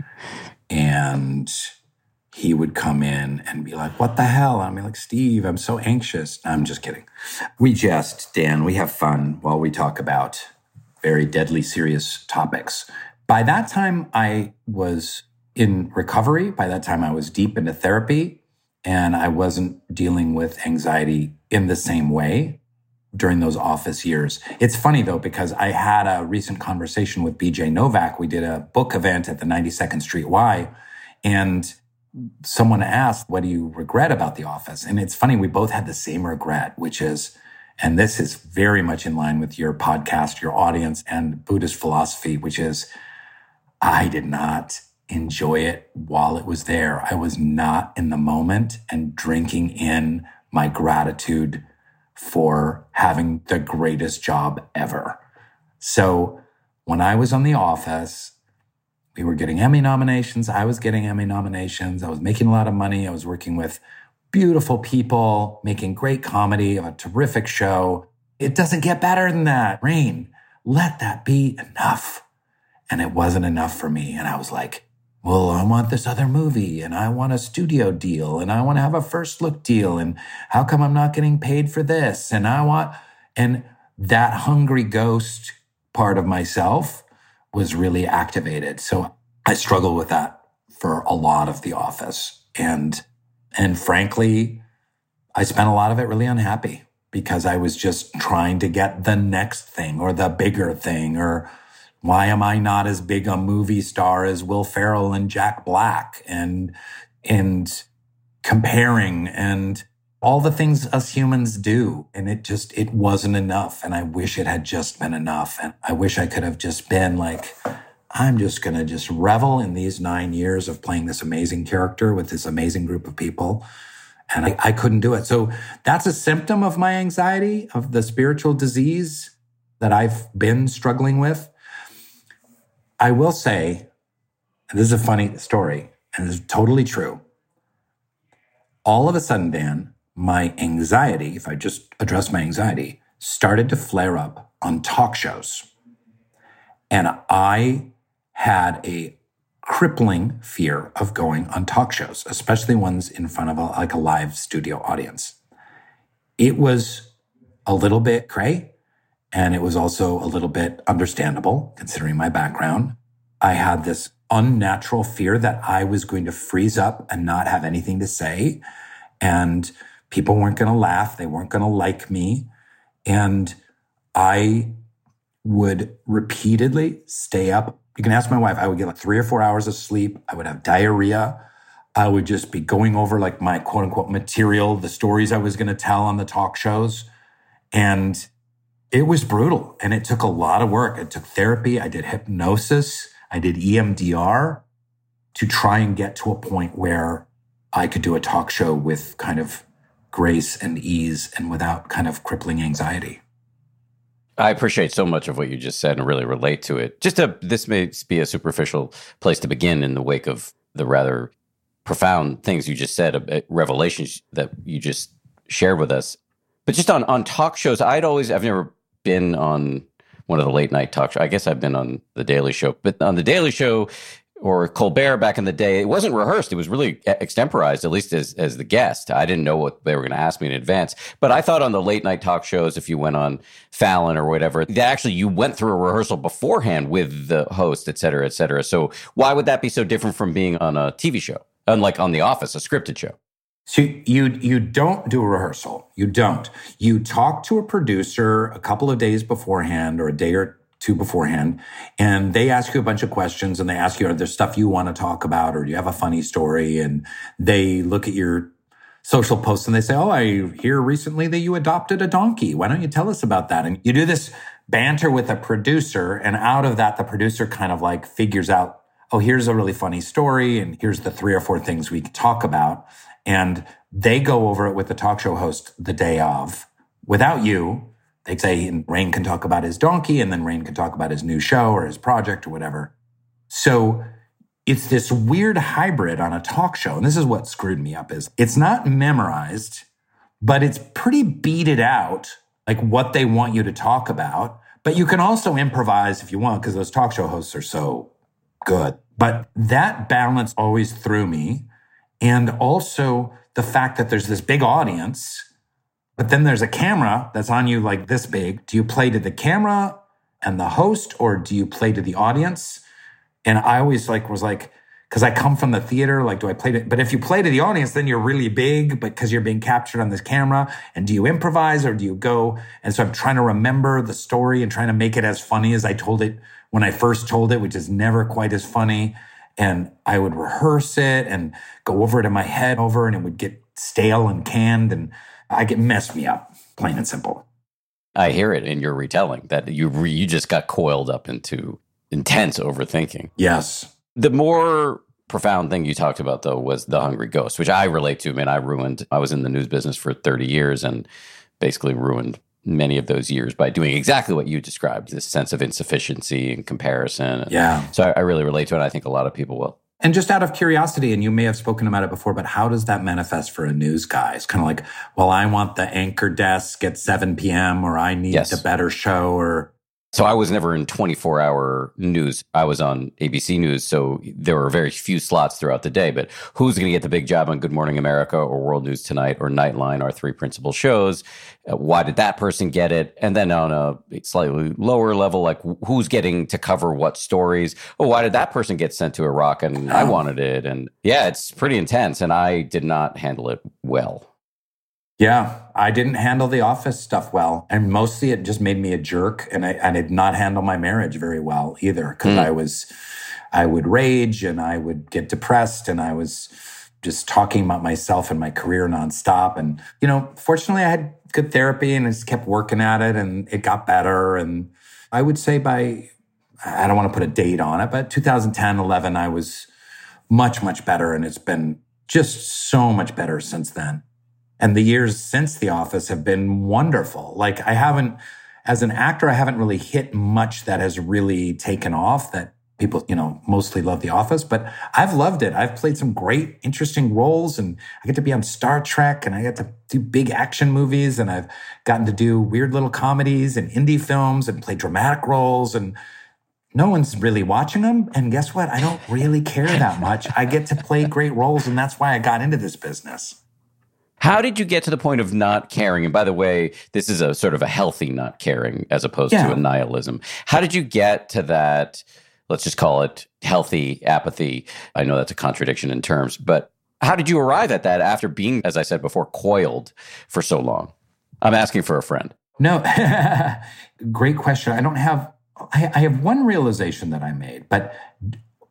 And he would come in and be like, what the hell? I mean, like, Steve, I'm so anxious. I'm just kidding. We jest, Dan, we have fun while we talk about very deadly serious topics. By that time, I was in recovery. By that time, I was deep into therapy, and I wasn't dealing with anxiety in the same way during those Office years. It's funny, though, because I had a recent conversation with B J Novak. We did a book event at the ninety-second Street Y, and someone asked, what do you regret about The Office? And it's funny, we both had the same regret, which is, and this is very much in line with your podcast, your audience, and Buddhist philosophy, which is, I did not enjoy it while it was there. I was not in the moment and drinking in my gratitude for having the greatest job ever. So when I was on The Office, we were getting Emmy nominations. I was getting Emmy nominations. I was making a lot of money. I was working with beautiful people, making great comedy, a terrific show. It doesn't get better than that. Rainn, let that be enough. And it wasn't enough for me. And I was like, well, I want this other movie, and I want a studio deal, and I want to have a first look deal, and how come I'm not getting paid for this? And I want, and that hungry ghost part of myself was really activated. So I struggled with that for a lot of The Office. And, and frankly, I spent a lot of it really unhappy because I was just trying to get the next thing or the bigger thing, or why am I not as big a movie star as Will Ferrell and Jack Black? And, and comparing and all the things us humans do. And it just, it wasn't enough. And I wish it had just been enough. And I wish I could have just been like, I'm just going to just revel in these nine years of playing this amazing character with this amazing group of people. And I, I couldn't do it. So that's a symptom of my anxiety, of the spiritual disease that I've been struggling with. I will say, and this is a funny story, and it's totally true. All of a sudden, Dan, my anxiety, if I just address my anxiety, started to flare up on talk shows. And I had a crippling fear of going on talk shows, especially ones in front of a, like a live studio audience. It was a little bit cray. And it was also a little bit understandable, considering my background. I had this unnatural fear that I was going to freeze up and not have anything to say. And people weren't going to laugh. They weren't going to like me. And I would repeatedly stay up. You can ask my wife. I would get like three or four hours of sleep. I would have diarrhea. I would just be going over like my quote unquote material, the stories I was going to tell on the talk shows. And it was brutal. And it took a lot of work. It took therapy. I did hypnosis. I did E M D R to try and get to a point where I could do a talk show with kind of grace and ease and without kind of crippling anxiety.
I appreciate so much of what you just said and really relate to it. Just a, this may be a superficial place to begin in the wake of the rather profound things you just said, uh, revelations that you just shared with us. But just on, on talk shows, I'd always, I've never been on one of the late night talk shows. I guess I've been on The Daily Show, but on The Daily Show or Colbert back in the day, it wasn't rehearsed. It was really extemporized, at least as, as the guest. I didn't know what they were going to ask me in advance. But I thought on the late night talk shows, if you went on Fallon or whatever, that actually you went through a rehearsal beforehand with the host, et cetera, et cetera. So why would that be so different from being on a T V show? Unlike on The Office, a scripted show.
So you you don't do a rehearsal. You don't. You talk to a producer a couple of days beforehand or a day or two beforehand, and they ask you a bunch of questions and they ask you, are there stuff you want to talk about or do you have a funny story? And they look at your social posts and they say, oh, I hear recently that you adopted a donkey. Why don't you tell us about that? And you do this banter with a producer, and out of that, the producer kind of like figures out, oh, here's a really funny story and here's the three or four things we could talk about. And they go over it with the talk show host the day of without you. They say, and Rainn can talk about his donkey, and then Rainn can talk about his new show or his project or whatever. So it's this weird hybrid on a talk show. And this is what screwed me up is it's not memorized, but it's pretty beaded out, like what they want you to talk about. But you can also improvise if you want, because those talk show hosts are so good. But that balance always threw me. And also the fact that there's this big audience, but then there's a camera that's on you like this big. Do you play to the camera and the host, or do you play to the audience? And I always like was like, because I come from the theater, like, do I play to, but if you play to the audience, then you're really big, but because you're being captured on this camera. And do you improvise or do you go? And so I'm trying to remember the story and trying to make it as funny as I told it when I first told it, which is never quite as funny. And I would rehearse it and go over it in my head over, and it would get stale and canned, and I get messed me up, plain and simple.
I hear it in your retelling that you re, you just got coiled up into intense overthinking.
Yes.
The more profound thing you talked about, though, was The Hungry Ghost, which I relate to. I mean, I ruined, I was in the news business for thirty years and basically ruined many of those years by doing exactly what you described, this sense of insufficiency and comparison.
Yeah.
So I, I really relate to it. I think a lot of people will.
And just out of curiosity, and you may have spoken about it before, but how does that manifest for a news guy? It's kind of like, well, I want the anchor desk at seven p.m. or I need
yes.
a better show or...
So I was never in twenty-four hour news. I was on A B C News, so there were very few slots throughout the day. But who's going to get the big job on Good Morning America or World News Tonight or Nightline, our three principal shows? Uh, why did that person get it? And then on a slightly lower level, like who's getting to cover what stories? Oh, why did that person get sent to Iraq and I wanted it? And yeah, it's pretty intense. And I did not handle it well.
Yeah, I didn't handle the office stuff well. And mostly it just made me a jerk. And I, I did not handle my marriage very well either. Because mm. I was, I would rage and I would get depressed and I was just talking about myself and my career nonstop. And, you know, fortunately I had good therapy and I just kept working at it and it got better. And I would say by, I don't want to put a date on it, but two thousand ten, eleven, I was much, much better. And it's been just so much better since then. And the years since The Office have been wonderful. Like I haven't, as an actor, I haven't really hit much that has really taken off that people, you know, mostly love The Office, but I've loved it. I've played some great, interesting roles and I get to be on Star Trek and I get to do big action movies and I've gotten to do weird little comedies and indie films and play dramatic roles and no one's really watching them. And guess what? I don't really care that much. I get to play great roles and that's why I got into this business.
How did you get to the point of not caring? And by the way, this is a sort of a healthy not caring as opposed yeah. to a nihilism. How did you get to that, let's just call it healthy apathy? I know that's a contradiction in terms, but how did you arrive at that after being, as I said before, coiled for so long? I'm asking for a friend.
No, great question. I don't have, I, I have one realization that I made, but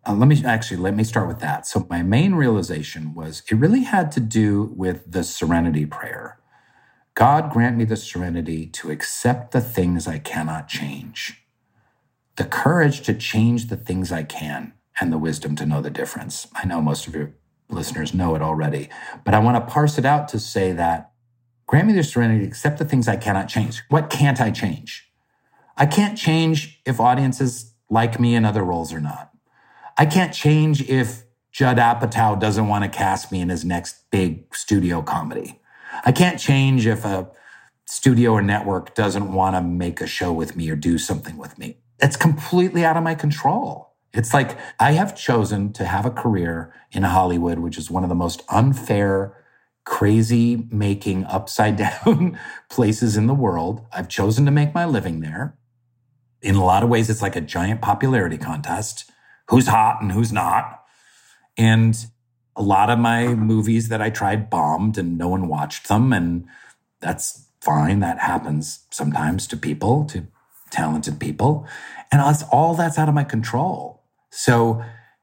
Uh, let me actually, let me start with that. So my main realization was it really had to do with the serenity prayer. God grant me the serenity to accept the things I cannot change, the courage to change the things I can, and the wisdom to know the difference. I know most of your listeners know it already, but I want to parse it out to say that grant me the serenity to accept the things I cannot change. What can't I change? I can't change if audiences like me in other roles or not. I can't change if Judd Apatow doesn't want to cast me in his next big studio comedy. I can't change if a studio or network doesn't want to make a show with me or do something with me. It's completely out of my control. It's like I have chosen to have a career in Hollywood, which is one of the most unfair, crazy making, upside down places in the world. I've chosen to make my living there. In a lot of ways, it's like a giant popularity contest. Who's hot and who's not. And a lot of my movies that I tried bombed and no one watched them. And that's fine. That happens sometimes to people, to talented people. And that's all that's out of my control. So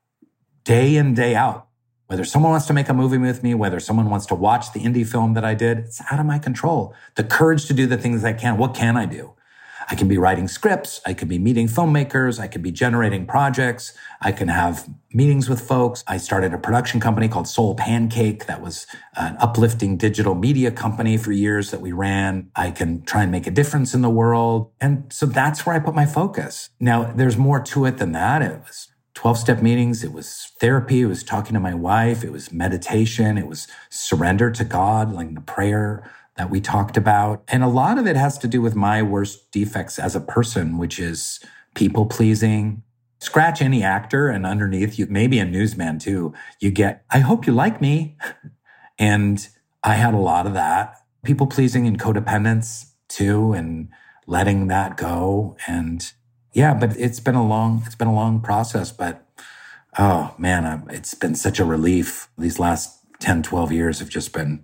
day in, day out, whether someone wants to make a movie with me, whether someone wants to watch the indie film that I did, it's out of my control. The courage to do the things I can. What can I do? I can be writing scripts. I could be meeting filmmakers. I could be generating projects. I can have meetings with folks. I started a production company called Soul Pancake. That was an uplifting digital media company for years that we ran. I can try and make a difference in the world. And so that's where I put my focus. Now, there's more to it than that. It was twelve-step meetings. It was therapy. It was talking to my wife. It was meditation. It was surrender to God, like the prayer that we talked about. And a lot of it has to do with my worst defects as a person, which is people pleasing. Scratch any actor and underneath you, maybe a newsman too, you get, I hope you like me. And I had a lot of that. People pleasing and codependence too, and letting that go. And yeah, but it's been a long, it's been a long process, but oh man, it's been such a relief. These last ten, twelve years have just been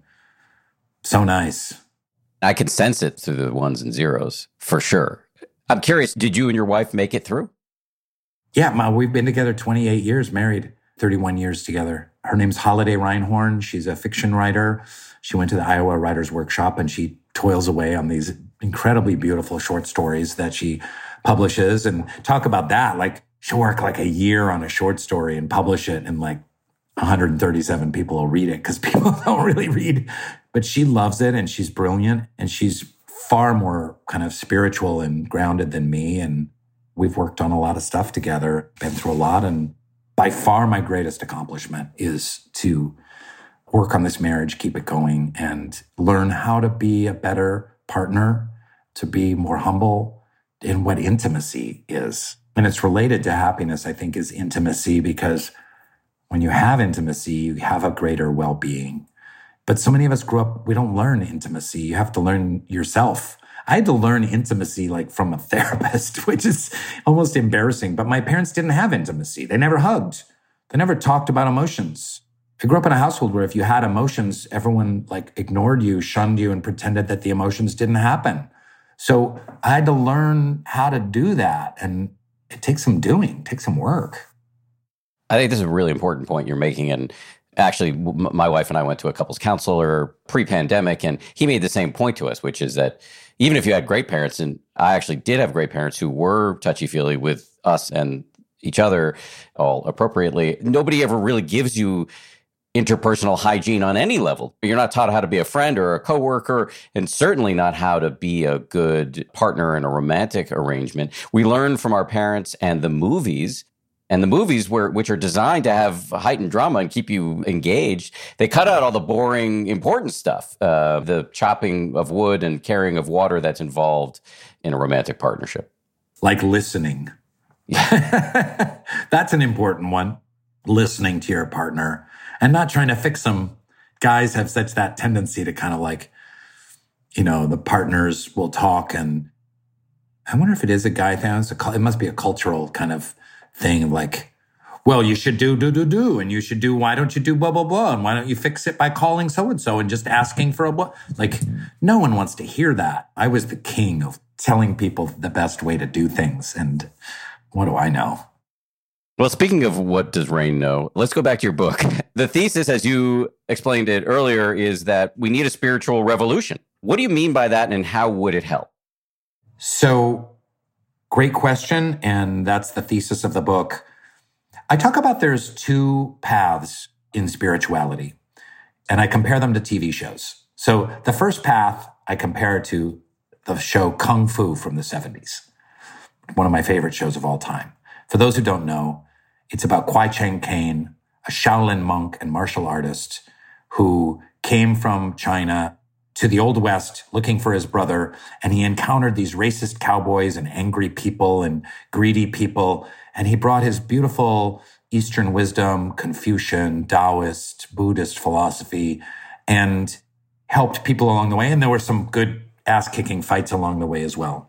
so nice.
I can sense it through the ones and zeros, for sure. I'm curious, did you and your wife make it through?
Yeah, Ma, we've been together twenty-eight years, married thirty-one years together. Her name's Holiday Reinhorn. She's a fiction writer. She went to the Iowa Writers Workshop and she toils away on these incredibly beautiful short stories that she publishes. And talk about that, like she'll work like a year on a short story and publish it, and like one hundred thirty-seven people will read it because people don't really read. But she loves it and she's brilliant and she's far more kind of spiritual and grounded than me. And we've worked on a lot of stuff together, been through a lot. And by far my greatest accomplishment is to work on this marriage, keep it going, and learn how to be a better partner, to be more humble in what intimacy is. And it's related to happiness, I think, is intimacy, because when you have intimacy, you have a greater well-being. But so many of us grew up, we don't learn intimacy. You have to learn yourself. I had to learn intimacy like from a therapist, which is almost embarrassing. But my parents didn't have intimacy. They never hugged. They never talked about emotions. I grew up in a household where if you had emotions, everyone like ignored you, shunned you, and pretended that the emotions didn't happen. So I had to learn how to do that. And it takes some doing, it takes some work.
I think this is a really important point you're making. And actually, m- my wife and I went to a couples counselor pre-pandemic, and he made the same point to us, which is that even if you had great parents, and I actually did have great parents who were touchy-feely with us and each other all appropriately, nobody ever really gives you interpersonal hygiene on any level. You're not taught how to be a friend or a coworker, and certainly not how to be a good partner in a romantic arrangement. We learn from our parents and the movies. And the movies, were, which are designed to have heightened drama and keep you engaged, they cut out all the boring, important stuff, uh, the chopping of wood and carrying of water that's involved in a romantic partnership.
Like listening. That's an important one. Listening to your partner and not trying to fix them. Guys have such that tendency to kind of like, you know, the partners will talk, and I wonder if it is a guy thing. It must be a cultural kind of thing of like, well, you should do, do, do, do, and you should do, why don't you do blah, blah, blah, and why don't you fix it by calling so-and-so and just asking for a blah. Like, no one wants to hear that. I was the king of telling people the best way to do things, and what do I know?
Well, speaking of what does Rainn know, let's go back to your book. The thesis, as you explained it earlier, is that we need a spiritual revolution. What do you mean by that, and how would it help?
So, great question, and that's the thesis of the book. I talk about there's two paths in spirituality, and I compare them to T V shows. So the first path I compare to the show Kung Fu from the seventies, one of my favorite shows of all time. For those who don't know, it's about Kwai Chang Caine, a Shaolin monk and martial artist who came from China to the Old West looking for his brother, and he encountered these racist cowboys and angry people and greedy people, and he brought his beautiful Eastern wisdom, Confucian, Taoist, Buddhist philosophy, and helped people along the way. And there were some good ass-kicking fights along the way as well.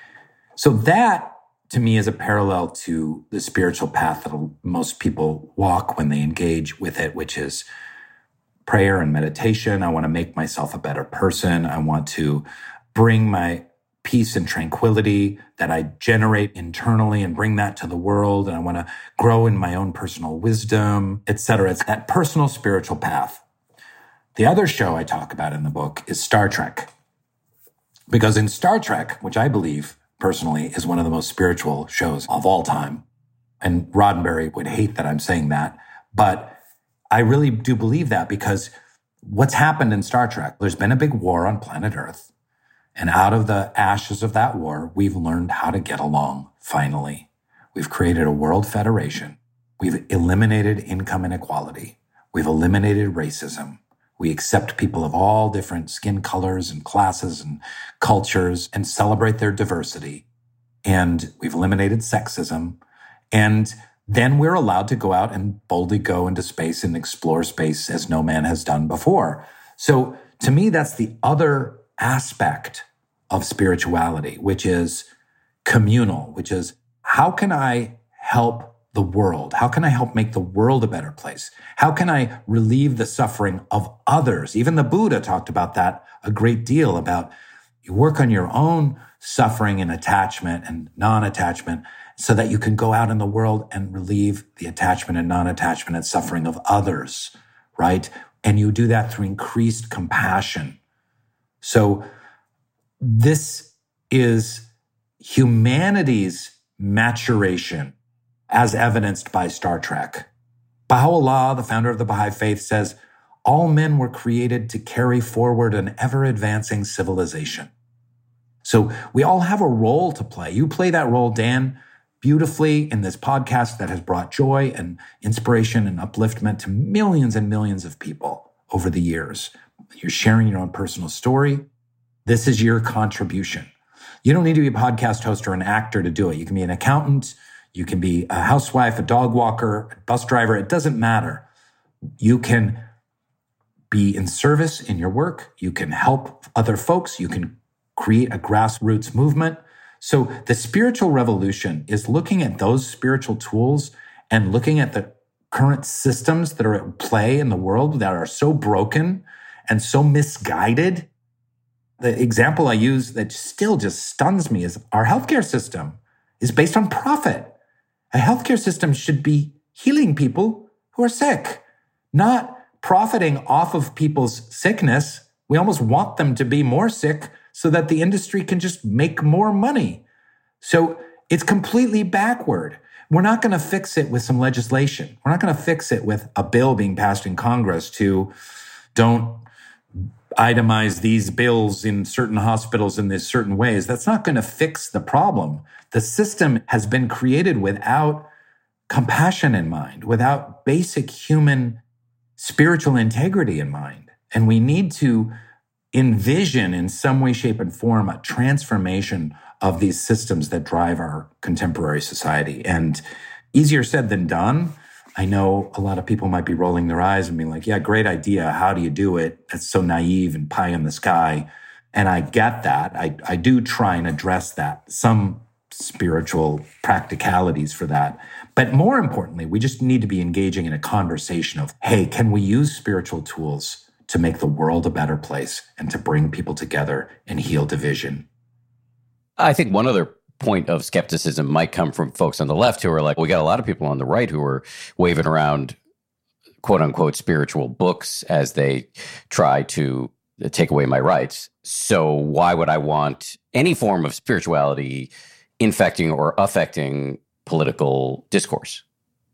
So that, to me, is a parallel to the spiritual path that most people walk when they engage with it, which is prayer and meditation. I want to make myself a better person. I want to bring my peace and tranquility that I generate internally and bring that to the world. And I want to grow in my own personal wisdom, et cetera. It's that personal spiritual path. The other show I talk about in the book is Star Trek. Because in Star Trek, which I believe personally is one of the most spiritual shows of all time, and Roddenberry would hate that I'm saying that, but I really do believe that, because what's happened in Star Trek, there's been a big war on planet Earth. And out of the ashes of that war, we've learned how to get along, finally. We've created a world federation. We've eliminated income inequality. We've eliminated racism. We accept people of all different skin colors and classes and cultures and celebrate their diversity. And we've eliminated sexism. And then we're allowed to go out and boldly go into space and explore space as no man has done before. So to me, that's the other aspect of spirituality, which is communal, which is how can I help the world? How can I help make the world a better place? How can I relieve the suffering of others? Even the Buddha talked about that a great deal, about you work on your own suffering and attachment and non-attachment so that you can go out in the world and relieve the attachment and non-attachment and suffering of others, right? And you do that through increased compassion. So this is humanity's maturation as evidenced by Star Trek. Baha'u'llah, the founder of the Baha'i faith, says, all men were created to carry forward an ever-advancing civilization. So we all have a role to play. You play that role, Dan, beautifully in this podcast that has brought joy and inspiration and upliftment to millions and millions of people over the years. You're sharing your own personal story. This is your contribution. You don't need to be a podcast host or an actor to do it. You can be an accountant. You can be a housewife, a dog walker, a bus driver. It doesn't matter. You can be in service in your work. You can help other folks. You can create a grassroots movement. So the spiritual revolution is looking at those spiritual tools and looking at the current systems that are at play in the world that are so broken and so misguided. The example I use that still just stuns me is our healthcare system is based on profit. A healthcare system should be healing people who are sick, not profiting off of people's sickness. We almost want them to be more sick so that the industry can just make more money. So it's completely backward. We're not going to fix it with some legislation. We're not going to fix it with a bill being passed in Congress to don't itemize these bills in certain hospitals in these certain ways. That's not going to fix the problem. The system has been created without compassion in mind, without basic human spiritual integrity in mind. And we need to envision in some way, shape, and form a transformation of these systems that drive our contemporary society. And easier said than done. I know a lot of people might be rolling their eyes and being like, yeah, great idea. How do you do it? That's so naive and pie in the sky. And I get that. I, I do try and address that, some spiritual practicalities for that. But more importantly, we just need to be engaging in a conversation of, hey, can we use spiritual tools to make the world a better place and to bring people together and heal division?
I think one other point of skepticism might come from folks on the left who are like, we got a lot of people on the right who are waving around quote unquote spiritual books as they try to take away my rights. So why would I want any form of spirituality infecting or affecting political discourse?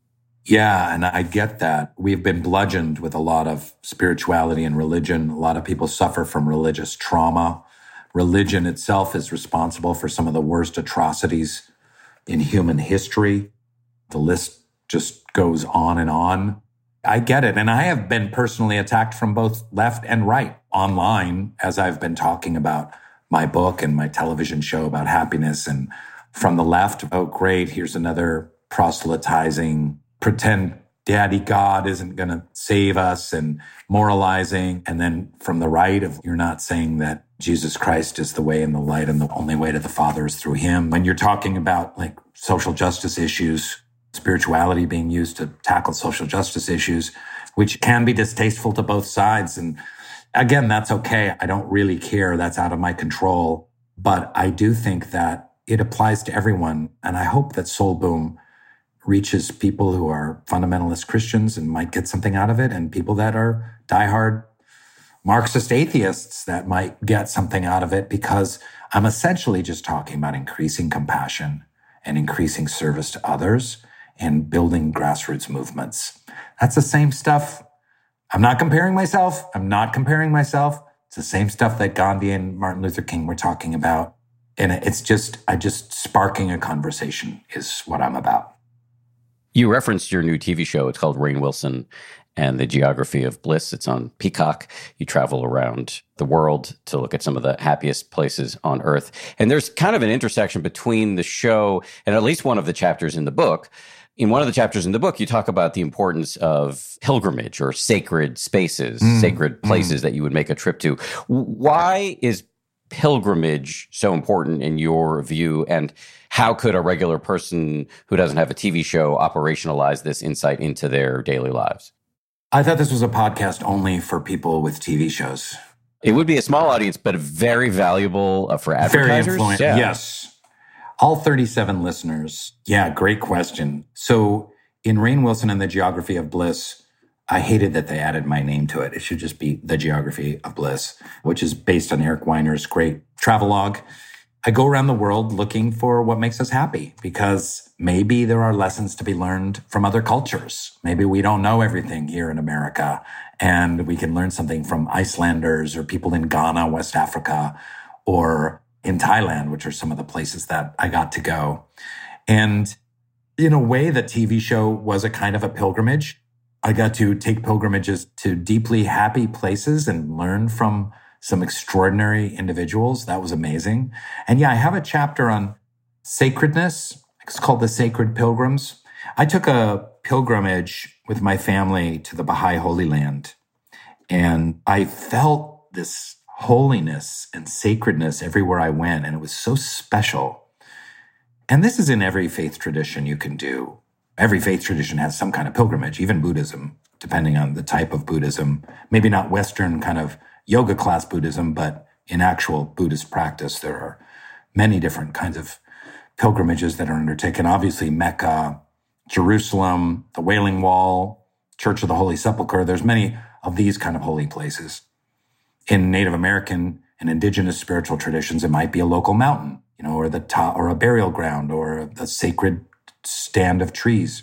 Yeah, and I get that. We've been bludgeoned with a lot of spirituality and religion. A lot of people suffer from religious trauma. Religion itself is responsible for some of the worst atrocities in human history. The list just goes on and on. I get it. And I have been personally attacked from both left and right online as I've been talking about my book and my television show about happiness. And from the left, oh, great, here's another proselytizing, pretend daddy God isn't going to save us and moralizing. And then from the right, of you're not saying that Jesus Christ is the way and the light and the only way to the Father is through him. When you're talking about like social justice issues, spirituality being used to tackle social justice issues, which can be distasteful to both sides. And again, that's okay. I don't really care. That's out of my control. But I do think that it applies to everyone. And I hope that Soul Boom reaches people who are fundamentalist Christians and might get something out of it, and people that are diehard Marxist atheists that might get something out of it, because I'm essentially just talking about increasing compassion and increasing service to others and building grassroots movements. That's the same stuff. I'm not comparing myself. I'm not comparing myself. It's the same stuff that Gandhi and Martin Luther King were talking about. And it's just, I just sparking a conversation is what I'm about.
You referenced your new T V show. It's called Rainn Wilson and the Geography of Bliss. It's on Peacock. You travel around the world to look at some of the happiest places on earth. And there's kind of an intersection between the show and at least one of the chapters in the book. In one of the chapters in the book, you talk about the importance of pilgrimage or sacred spaces, mm, sacred places mm. that you would make a trip to. Why is pilgrimage so important in your view? And how could a regular person who doesn't have a T V show operationalize this insight into their daily lives?
I thought this was a podcast only for people with T V shows.
It would be a small audience, but very valuable uh, for advertisers.
Very influential. Yeah. Yes. All thirty-seven listeners. Yeah, great question. So in Rainn Wilson and the Geography of Bliss, I hated that they added my name to it. It should just be The Geography of Bliss, which is based on Eric Weiner's great travelogue. I go around the world looking for what makes us happy, because maybe there are lessons to be learned from other cultures. Maybe we don't know everything here in America, and we can learn something from Icelanders or people in Ghana, West Africa, or in Thailand, which are some of the places that I got to go. And in a way, the T V show was a kind of a pilgrimage. I got to take pilgrimages to deeply happy places and learn from some extraordinary individuals. That was amazing. And yeah, I have a chapter on sacredness. It's called The Sacred Pilgrims. I took a pilgrimage with my family to the Baha'i Holy Land, and I felt this holiness and sacredness everywhere I went, and it was so special. And this is in every faith tradition you can do. Every faith tradition has some kind of pilgrimage, even Buddhism, depending on the type of Buddhism. Maybe not Western kind of yoga class Buddhism, but in actual Buddhist practice, there are many different kinds of pilgrimages that are undertaken. Obviously, Mecca, Jerusalem, the Wailing Wall, Church of the Holy Sepulchre. There's many of these kind of holy places. In Native American and indigenous spiritual traditions, it might be a local mountain, you know, or the top, or a burial ground, or a sacred stand of trees.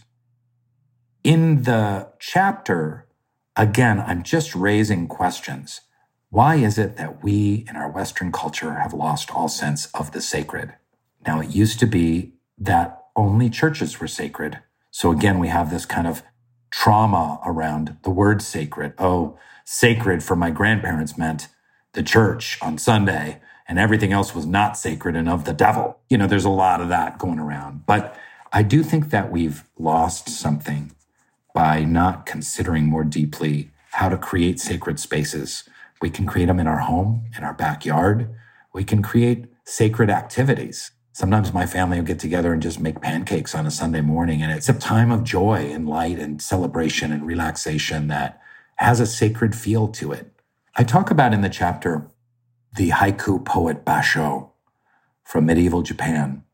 In the chapter, again, I'm just raising questions. Why is it that we in our Western culture have lost all sense of the sacred? Now, it used to be that only churches were sacred. So again, we have this kind of trauma around the word sacred. Oh, sacred for my grandparents meant the church on Sunday, and everything else was not sacred and of the devil. You know, there's a lot of that going around. But I do think that we've lost something by not considering more deeply how to create sacred spaces. We can create them in our home, in our backyard. We can create sacred activities. Sometimes my family will get together and just make pancakes on a Sunday morning, and it's a time of joy and light and celebration and relaxation that has a sacred feel to it. I talk about in the chapter the haiku poet Basho from medieval Japan,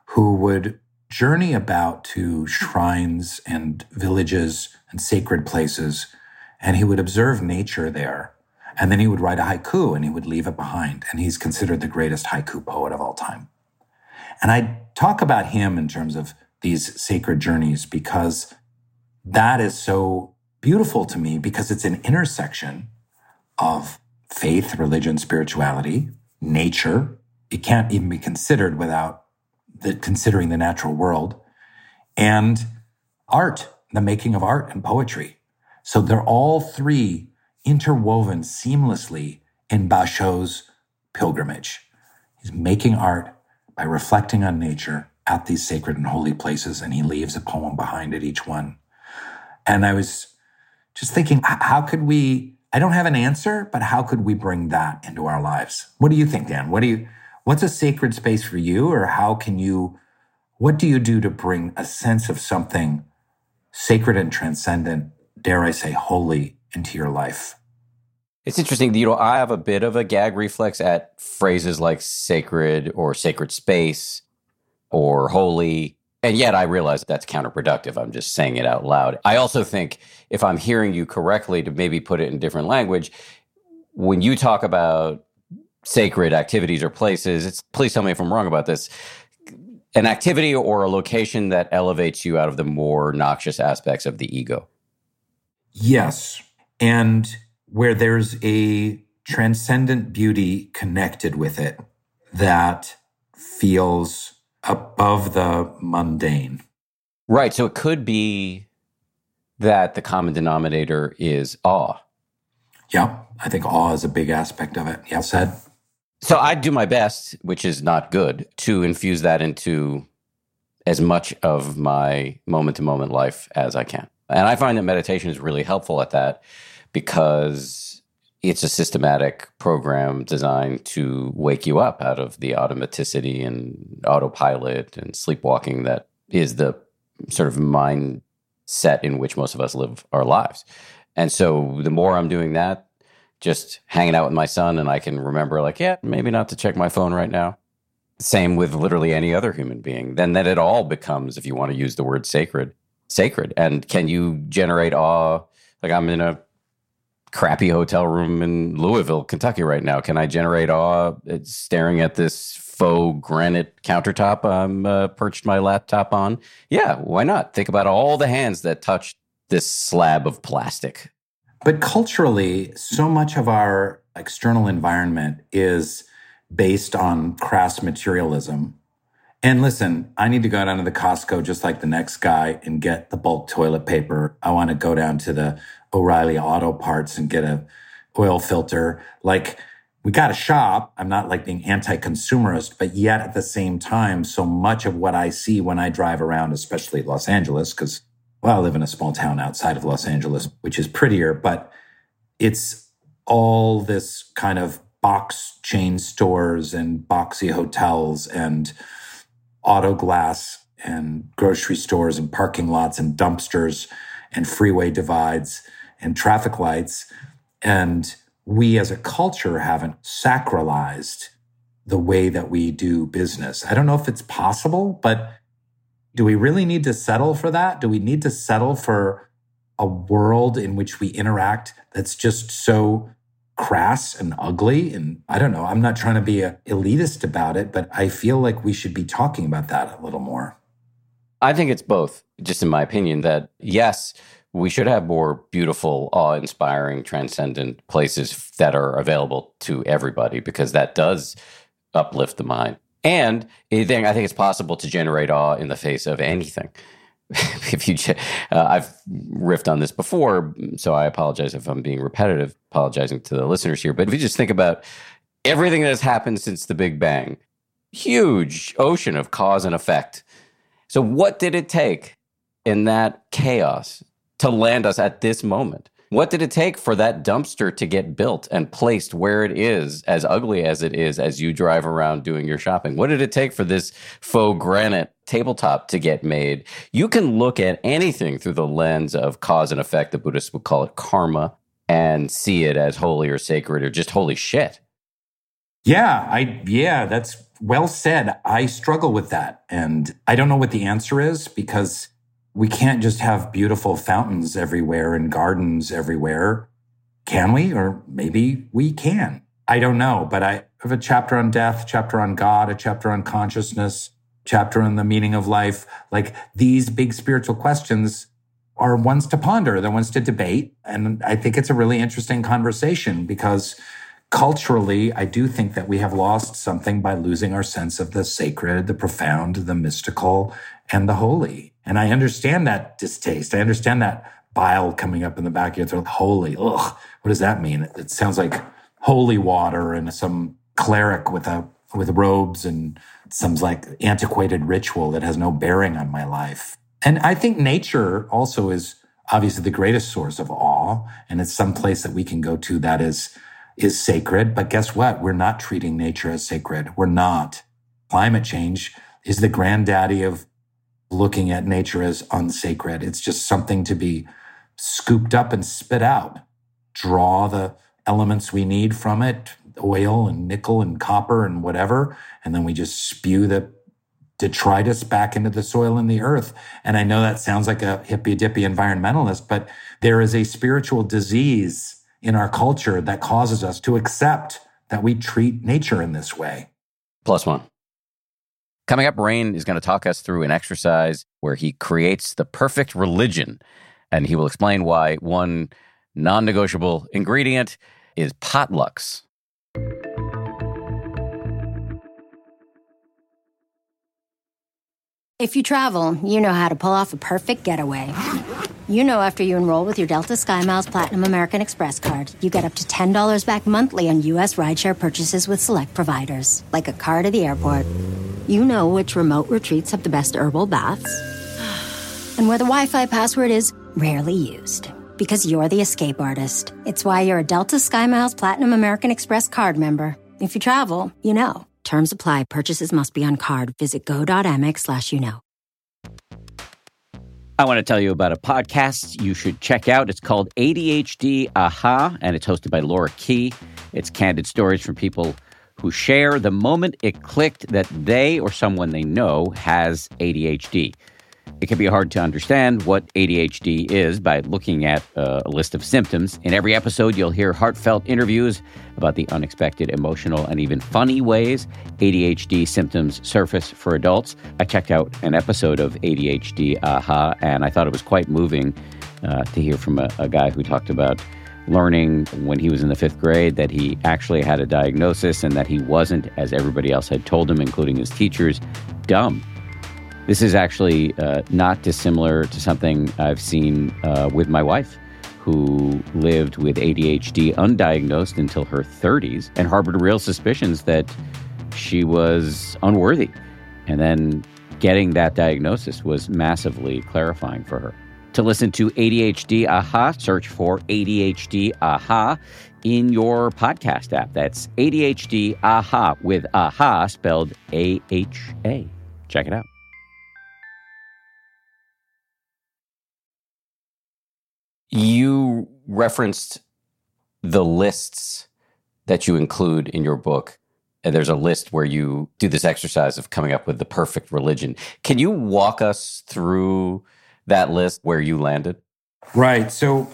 who would journey about to shrines and villages and sacred places, and he would observe nature there. And then he would write a haiku and he would leave it behind. And he's considered the greatest haiku poet of all time. And I talk about him in terms of these sacred journeys because that is so beautiful to me, because it's an intersection of faith, religion, spirituality, nature. It can't even be considered without the, considering the natural world, and art, the making of art and poetry. So they're all three interwoven seamlessly in Basho's pilgrimage. He's making art by reflecting on nature at these sacred and holy places, and he leaves a poem behind at each one. And I was just thinking, how could we, I don't have an answer, but how could we bring that into our lives? What do you think, Dan? What do you, what's a sacred space for you, or how can you, what do you do to bring a sense of something sacred and transcendent, dare I say, holy, into your life?
It's interesting. You know, I have a bit of a gag reflex at phrases like sacred or sacred space or holy. And yet I realize that's counterproductive. I'm just saying it out loud. I also think, if I'm hearing you correctly, to maybe put it in different language, when you talk about sacred activities or places, it's, please tell me if I'm wrong about this, an activity or a location that elevates you out of the more noxious aspects of the ego.
Yes. And where there's a transcendent beauty connected with it that feels above the mundane.
Right. So it could be that the common denominator is awe.
Yeah. I think awe is a big aspect of it. Yeah, said.
So I do my best, which is not good, to infuse that into as much of my moment-to-moment life as I can. And I find that meditation is really helpful at that, because it's a systematic program designed to wake you up out of the automaticity and autopilot and sleepwalking that is the sort of mindset in which most of us live our lives. And so the more I'm doing that, just hanging out with my son, and I can remember, like, yeah, maybe not to check my phone right now. Same with literally any other human being. Then that it all becomes, if you want to use the word sacred, sacred. And can you generate awe? Like, I'm in a crappy hotel room in Louisville, Kentucky right now. Can I generate awe staring at this faux granite countertop I'm uh, perched my laptop on? Yeah, why not? Think about all the hands that touched this slab of plastic.
But culturally, so much of our external environment is based on crass materialism. And listen, I need to go down to the Costco just like the next guy and get the bulk toilet paper. I want to go down to the O'Reilly Auto Parts and get a oil filter. Like, we got to shop. I'm not like being anti-consumerist, but yet at the same time, so much of what I see when I drive around, especially Los Angeles, because, well, I live in a small town outside of Los Angeles, which is prettier, but it's all this kind of box chain stores and boxy hotels and auto glass and grocery stores and parking lots and dumpsters and freeway divides and traffic lights. And we as a culture haven't sacralized the way that we do business. I don't know if it's possible, but do we really need to settle for that? Do we need to settle for a world in which we interact that's just so crass and ugly? And I don't know, I'm not trying to be a elitist about it, but I feel like we should be talking about that a little more.
I think it's both, just in my opinion, that yes, we should have more beautiful, awe-inspiring, transcendent places that are available to everybody, because that does uplift the mind. And I think I think it's possible to generate awe in the face of anything. If you, uh, I've riffed on this before, so I apologize if I'm being repetitive, apologizing to the listeners here. But if you just think about everything that has happened since the Big Bang, huge ocean of cause and effect. So what did it take in that chaos to land us at this moment? What did it take for that dumpster to get built and placed where it is, as ugly as it is, as you drive around doing your shopping? What did it take for this faux granite tabletop to get made? You can look at anything through the lens of cause and effect. The Buddhists would call it karma, and see it as holy or sacred or just holy shit.
Yeah, I yeah, that's well said. I struggle with that. And I don't know what the answer is, because we can't just have beautiful fountains everywhere and gardens everywhere. Can we? Or maybe we can. I don't know. But I have a chapter on death, chapter on God, a chapter on consciousness, chapter on the meaning of life. Like, these big spiritual questions are ones to ponder, they're ones to debate. And I think it's a really interesting conversation, because culturally, I do think that we have lost something by losing our sense of the sacred, the profound, the mystical, and the holy. And I understand that distaste. I understand that bile coming up in the back of your throat. Holy, ugh, what does that mean? It sounds like holy water and some cleric with a with robes and some like antiquated ritual that has no bearing on my life. And I think nature also is obviously the greatest source of awe, and it's some place that we can go to that is is sacred. But guess what? We're not treating nature as sacred. We're not. Climate change is the granddaddy of looking at nature as unsacred. It's just something to be scooped up and spit out. Draw the elements we need from it, oil and nickel and copper and whatever, and then we just spew the detritus back into the soil and the earth. And I know that sounds like a hippy-dippy environmentalist, but there is a spiritual disease in our culture that causes us to accept that we treat nature in this way.
Plus one. Coming up, Rain is going to talk us through an exercise where he creates the perfect religion, and he will explain why one non-negotiable ingredient is potlucks.
If you travel, you know how to pull off a perfect getaway. You know after you enroll with your Delta SkyMiles Platinum American Express card, you get up to ten dollars back monthly on U S rideshare purchases with select providers, like a car to the airport. You know which remote retreats have the best herbal baths, and where the Wi-Fi password is rarely used. Because you're the escape artist. It's why you're a Delta SkyMiles Platinum American Express card member. If you travel, you know. Terms apply. Purchases must be on card. Visit go.amex slash you know.
I want to tell you about a podcast you should check out. It's called A D H D Aha, and it's hosted by Laura Key. It's candid stories from people who share the moment it clicked that they or someone they know has A D H D. It can be hard to understand what A D H D is by looking at uh, a list of symptoms. In every episode, you'll hear heartfelt interviews about the unexpected, emotional, and even funny ways A D H D symptoms surface for adults. I checked out an episode of A D H D Aha, and I thought it was quite moving uh, to hear from a, a guy who talked about learning when he was in the fifth grade that he actually had a diagnosis and that he wasn't, as everybody else had told him, including his teachers, dumb. This is actually uh, not dissimilar to something I've seen uh, with my wife, who lived with A D H D undiagnosed until her thirties and harbored real suspicions that she was unworthy. And then getting that diagnosis was massively clarifying for her. To listen to A D H D Aha, search for A D H D Aha in your podcast app. That's A D H D Aha with Aha spelled A H A. Check it out. You referenced the lists that you include in your book. And there's a list where you do this exercise of coming up with the perfect religion. Can you walk us through that list where you landed?
Right. So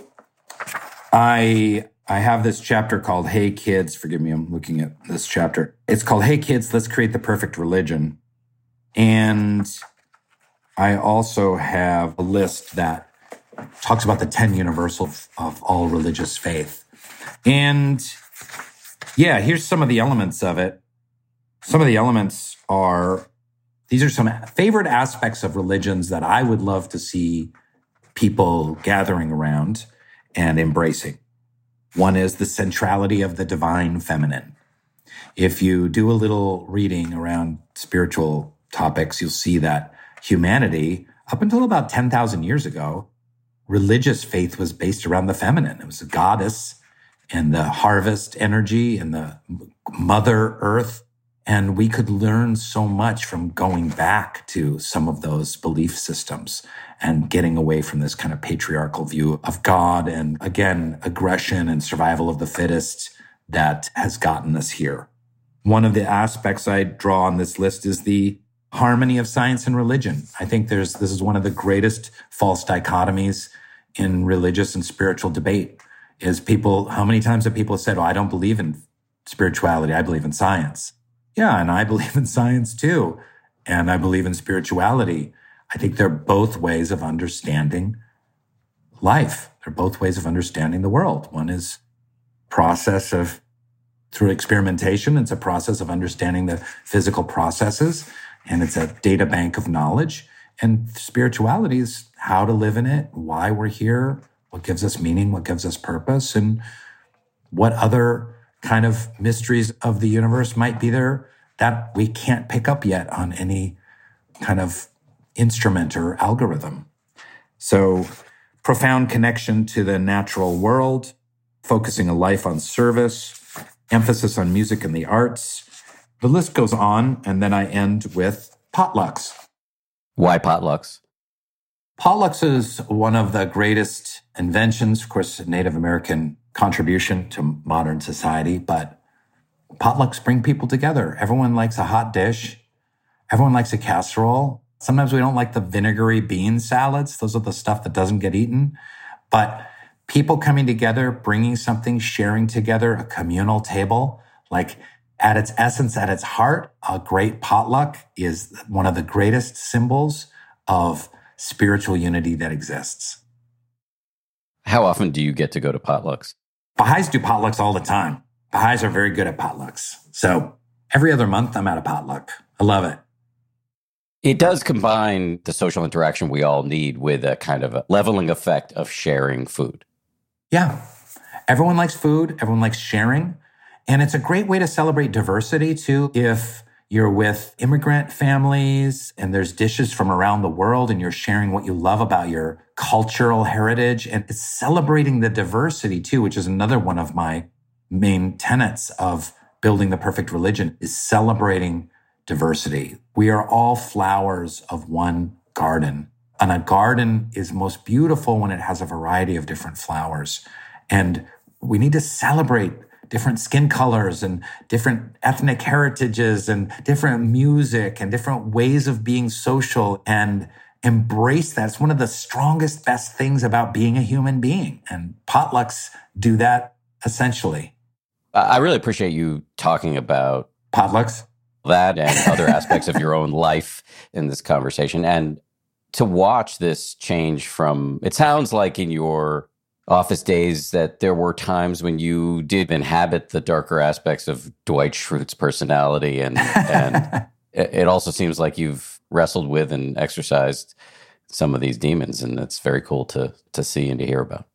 I I have this chapter called Hey Kids. Forgive me, I'm looking at this chapter. It's called Hey Kids, Let's Create the Perfect Religion. And I also have a list that talks about the ten universals of all religious faith. And yeah, here's some of the elements of it. Some of the elements are, these are some favorite aspects of religions that I would love to see people gathering around and embracing. One is the centrality of the divine feminine. If you do a little reading around spiritual topics, you'll see that humanity, up until about ten thousand years ago, religious faith was based around the feminine. It was a goddess and the harvest energy and the mother earth. And we could learn so much from going back to some of those belief systems and getting away from this kind of patriarchal view of God and, again, aggression and survival of the fittest that has gotten us here. One of the aspects I draw on this list is the harmony of science and religion. I think there's this is one of the greatest false dichotomies in religious and spiritual debate is people, how many times have people said, oh, I don't believe in spirituality, I believe in science. Yeah, and I believe in science too. And I believe in spirituality. I think they're both ways of understanding life. They're both ways of understanding the world. One is process of, through experimentation, it's a process of understanding the physical processes, and it's a data bank of knowledge. And spirituality is how to live in it, why we're here, what gives us meaning, what gives us purpose, and what other kind of mysteries of the universe might be there that we can't pick up yet on any kind of instrument or algorithm. So, profound connection to the natural world, focusing a life on service, emphasis on music and the arts. The list goes on, and then I end with potlucks.
Why potlucks?
Potlucks is one of the greatest inventions, of course, Native American contribution to modern society, but potlucks bring people together. Everyone likes a hot dish. Everyone likes a casserole. Sometimes we don't like the vinegary bean salads. Those are the stuff that doesn't get eaten. But people coming together, bringing something, sharing together, a communal table, like at its essence, at its heart, a great potluck is one of the greatest symbols of spiritual unity that exists.
How often do you get to go to potlucks?
Baha'is do potlucks all the time. Baha'is are very good at potlucks. So every other month, I'm at a potluck. I love it.
It does combine the social interaction we all need with a kind of a leveling effect of sharing food.
Yeah. Everyone likes food. Everyone likes sharing. And it's a great way to celebrate diversity, too. If you're with immigrant families and there's dishes from around the world and you're sharing what you love about your cultural heritage, and it's celebrating the diversity, too, which is another one of my main tenets of building the perfect religion, is celebrating diversity. We are all flowers of one garden. And a garden is most beautiful when it has a variety of different flowers. And we need to celebrate different skin colors and different ethnic heritages and different music and different ways of being social and embrace that. It's one of the strongest, best things about being a human being. And potlucks do that essentially.
I really appreciate you talking about
potlucks,
that and other aspects of your own life in this conversation. And to watch this change from, it sounds like in your office days that there were times when you did inhabit the darker aspects of Dwight Schrute's personality. And, and it also seems like you've wrestled with and exercised some of these demons. And it's very cool to to see and to hear about.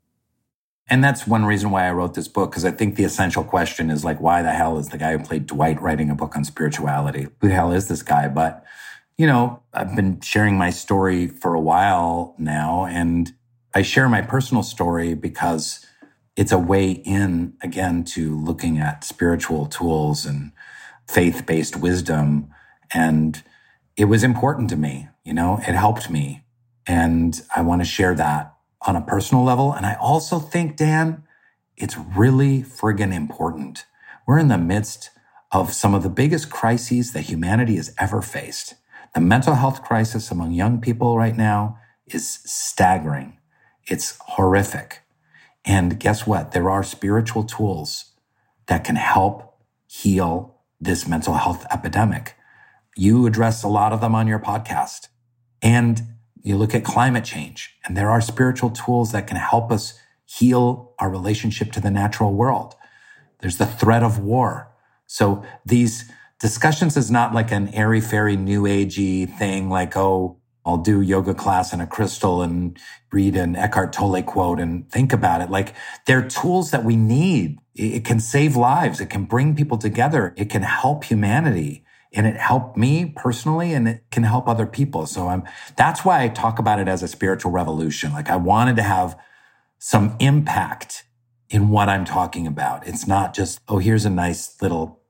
And that's one reason why I wrote this book, because I think the essential question is like, why the hell is the guy who played Dwight writing a book on spirituality? Who the hell is this guy? But, you know, I've been sharing my story for a while now, and I share my personal story because it's a way in, again, to looking at spiritual tools and faith-based wisdom. And it was important to me, you know, it helped me. And I want to share that on a personal level. And I also think, Dan, it's really friggin' important. We're in the midst of some of the biggest crises that humanity has ever faced. The mental health crisis among young people right now is staggering. It's horrific. And guess what? There are spiritual tools that can help heal this mental health epidemic. You address a lot of them on your podcast. And you look at climate change, and there are spiritual tools that can help us heal our relationship to the natural world. There's the threat of war. So these discussions is not like an airy-fairy new agey thing like, oh, I'll do yoga class and a crystal and read an Eckhart Tolle quote and think about it. Like, they're tools that we need. It can save lives. It can bring people together. It can help humanity. And it helped me personally, and it can help other people. So I'm, that's why I talk about it as a spiritual revolution. Like, I wanted to have some impact in what I'm talking about. It's not just, oh, here's a nice little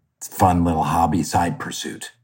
fun little hobby side pursuit.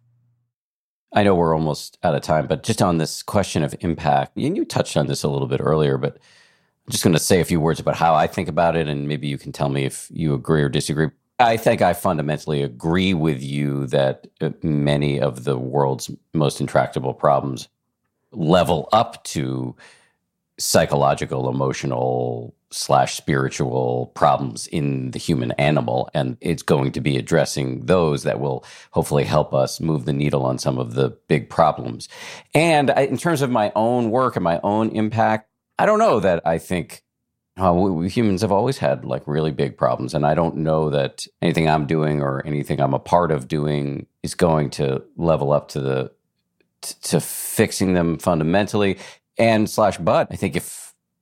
I know we're almost out of time, but just on this question of impact, and you touched on this a little bit earlier, but I'm just going to say a few words about how I think about it, and maybe you can tell me if you agree or disagree. I think I fundamentally agree with you that many of the world's most intractable problems level up to psychological, emotional, slash spiritual problems in the human animal. And it's going to be addressing those that will hopefully help us move the needle on some of the big problems. And I, in terms of my own work and my own impact, I don't know that I think uh, we, we humans have always had like really big problems. And I don't know that anything I'm doing or anything I'm a part of doing is going to level up to the t- to fixing them fundamentally. And slash, but I think if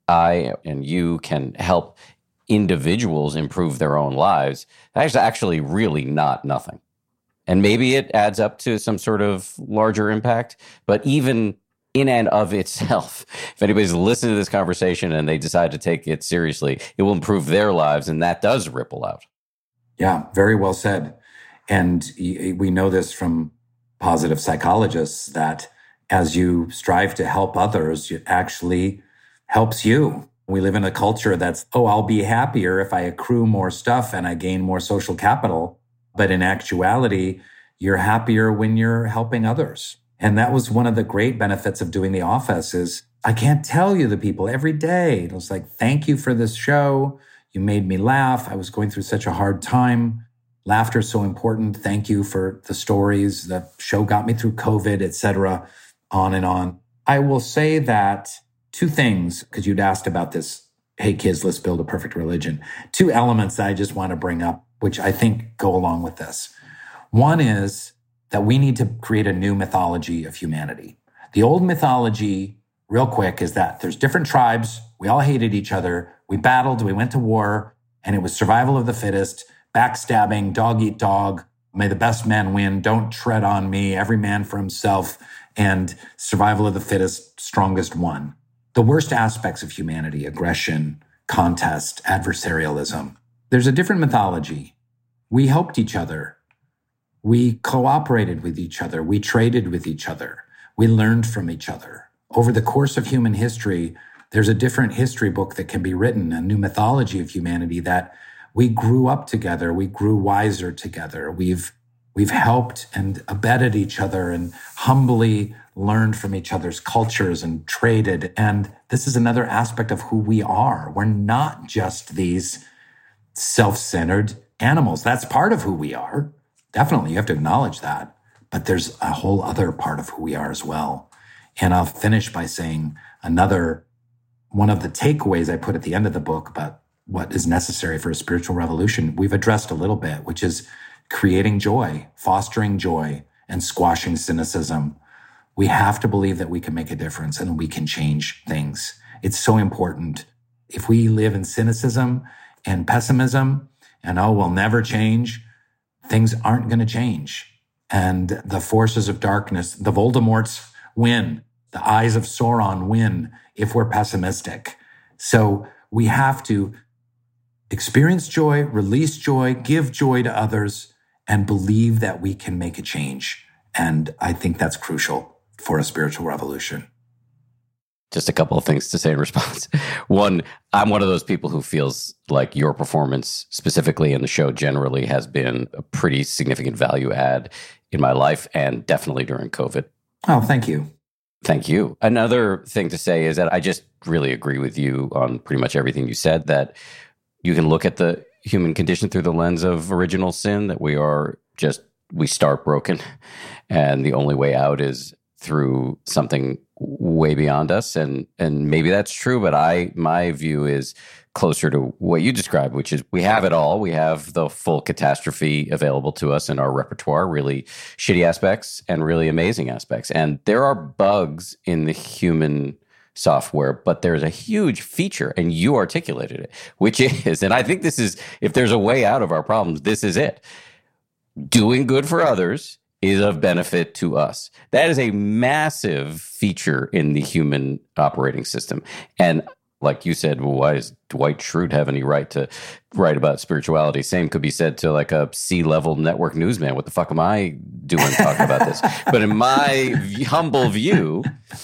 I and you can help individuals improve their own lives, that's actually really not nothing. And maybe it adds up to some sort of larger impact, but even in and of itself, if anybody's listening to this conversation and they decide to take it seriously, it will improve their lives, and that does ripple out.
Yeah, very well said. And we know this from positive psychologists that as you strive to help others, it actually helps you. We live in a culture that's, oh, I'll be happier if I accrue more stuff and I gain more social capital. But in actuality, you're happier when you're helping others. And that was one of the great benefits of doing The Office is I can't tell you the people every day. It was like, thank you for this show. You made me laugh. I was going through such a hard time. Laughter is so important. Thank you for the stories. The show got me through COVID, et cetera, on and on. I will say that two things, because you'd asked about this, hey kids, let's build a perfect religion. Two elements that I just want to bring up, which I think go along with this. One is that we need to create a new mythology of humanity. The old mythology, real quick, is that there's different tribes. We all hated each other. We battled, we went to war, and it was survival of the fittest, backstabbing, dog eat dog, may the best man win, don't tread on me, every man for himself, and survival of the fittest, strongest one. The worst aspects of humanity, aggression, contest, adversarialism. There's a different mythology. We helped each other. We cooperated with each other. We traded with each other. We learned from each other. Over the course of human history, there's a different history book that can be written, a new mythology of humanity that we grew up together. We grew wiser together. We've We've helped and abetted each other and humbly learned from each other's cultures and traded. And this is another aspect of who we are. We're not just these self-centered animals. That's part of who we are. Definitely, you have to acknowledge that. But there's a whole other part of who we are as well. And I'll finish by saying another, one of the takeaways I put at the end of the book about what is necessary for a spiritual revolution, we've addressed a little bit, which is creating joy, fostering joy, and squashing cynicism. We have to believe that we can make a difference and we can change things. It's so important. If we live in cynicism and pessimism and, oh, we'll never change, things aren't going to change. And the forces of darkness, the Voldemorts win. The eyes of Sauron win if we're pessimistic. So we have to experience joy, release joy, give joy to others, and believe that we can make a change. And I think that's crucial for a spiritual revolution.
Just a couple of things to say in response. One, I'm one of those people who feels like your performance, specifically in the show generally, has been a pretty significant value add in my life, and definitely during COVID.
Oh, thank you.
Thank you. Another thing to say is that I just really agree with you on pretty much everything you said, that you can look at the human condition through the lens of original sin, that we are just, we start broken, and the only way out is through something way beyond us. And and maybe that's true, but I my view is closer to what you described, which is we have it all. We have the full catastrophe available to us in our repertoire, really shitty aspects and really amazing aspects. And there are bugs in the human software, but there's a huge feature, and you articulated it, which is, and I think this is, if there's a way out of our problems, this is it. Doing good for others is of benefit to us. That is a massive feature in the human operating system. And like you said, well, why does Dwight Schrute have any right to write about spirituality? Same could be said to like a C-level network newsman. What the fuck am I doing talking about this? But in my humble view,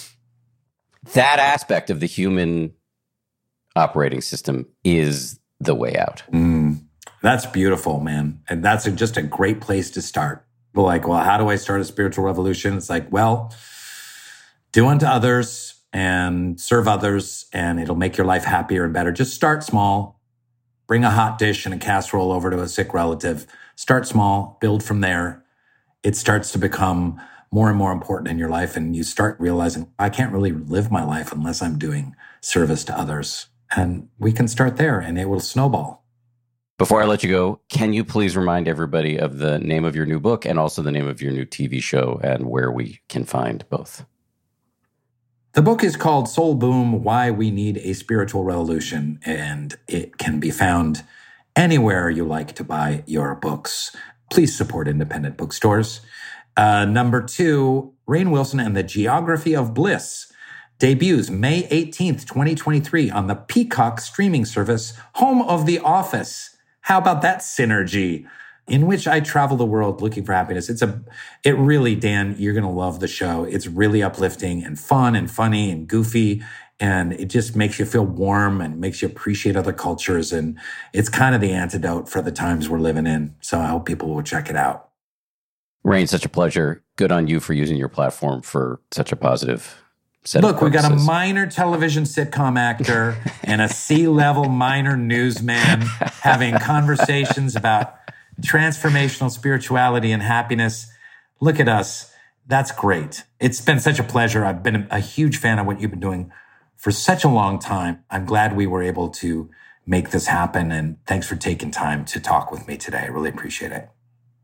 that aspect of the human operating system is the way out.
Mm, That's beautiful, man. And that's a, just a great place to start. But like, well, how do I start a spiritual revolution? It's like, well, do unto others and serve others, and it'll make your life happier and better. Just start small. Bring a hot dish and a casserole over to a sick relative. Start small, build from there. It starts to become more and more important in your life, and you start realizing, I can't really live my life unless I'm doing service to others. And we can start there, and it will snowball.
Before I let you go, can you please remind everybody of the name of your new book and also the name of your new T V show and where we can find both?
The book is called Soul Boom, Why We Need a Spiritual Revolution, and it can be found anywhere you like to buy your books. Please support independent bookstores. Uh, number two, Rainn Wilson and the Geography of Bliss debuts May eighteenth, twenty twenty-three on the Peacock streaming service, home of The Office. How about that synergy? In which I travel the world looking for happiness. It's a, it really, Dan, you're going to love the show. It's really uplifting and fun and funny and goofy. And it just makes you feel warm and makes you appreciate other cultures. And it's kind of the antidote for the times we're living in. So I hope people will check it out.
Rainn, such a pleasure. Good on you for using your platform for such a positive set
Look,
of
we got a
purposes.
minor television sitcom actor and a C-level minor newsman having conversations about transformational spirituality and happiness. Look at us. That's great. It's been such a pleasure. I've been a huge fan of what you've been doing for such a long time. I'm glad we were able to make this happen. And thanks for taking time to talk with me today. I really appreciate it.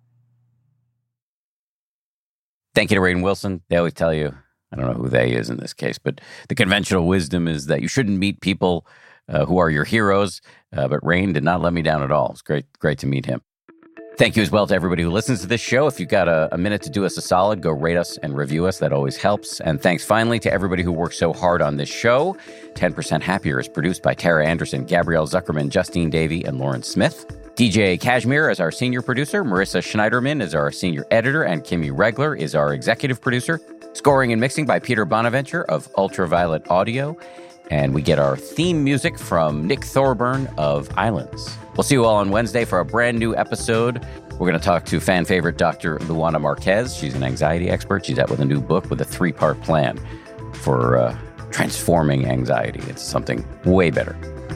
Thank you to Rainn Wilson. They always tell you, I don't know who they is in this case, but the conventional wisdom is that you shouldn't meet people uh, who are your heroes. Uh, but Rainn did not let me down at all. It's great, great to meet him. Thank you as well to everybody who listens to this show. If you've got a, a minute to do us a solid, go rate us and review us. That always helps. And thanks finally to everybody who worked so hard on this show. ten percent Happier is produced by Tara Anderson, Gabrielle Zuckerman, Justine Davey, and Lauren Smith. D J Kashmir is our senior producer. Marissa Schneiderman is our senior editor. And Kimmy Regler is our executive producer. Scoring and mixing by Peter Bonaventure of Ultraviolet Audio. And we get our theme music from Nick Thorburn of Islands. We'll see you all on Wednesday for a brand new episode. We're going to talk to fan favorite Doctor Luana Marquez. She's an anxiety expert. She's out with a new book with a three-part plan for uh, transforming anxiety. It's something way better.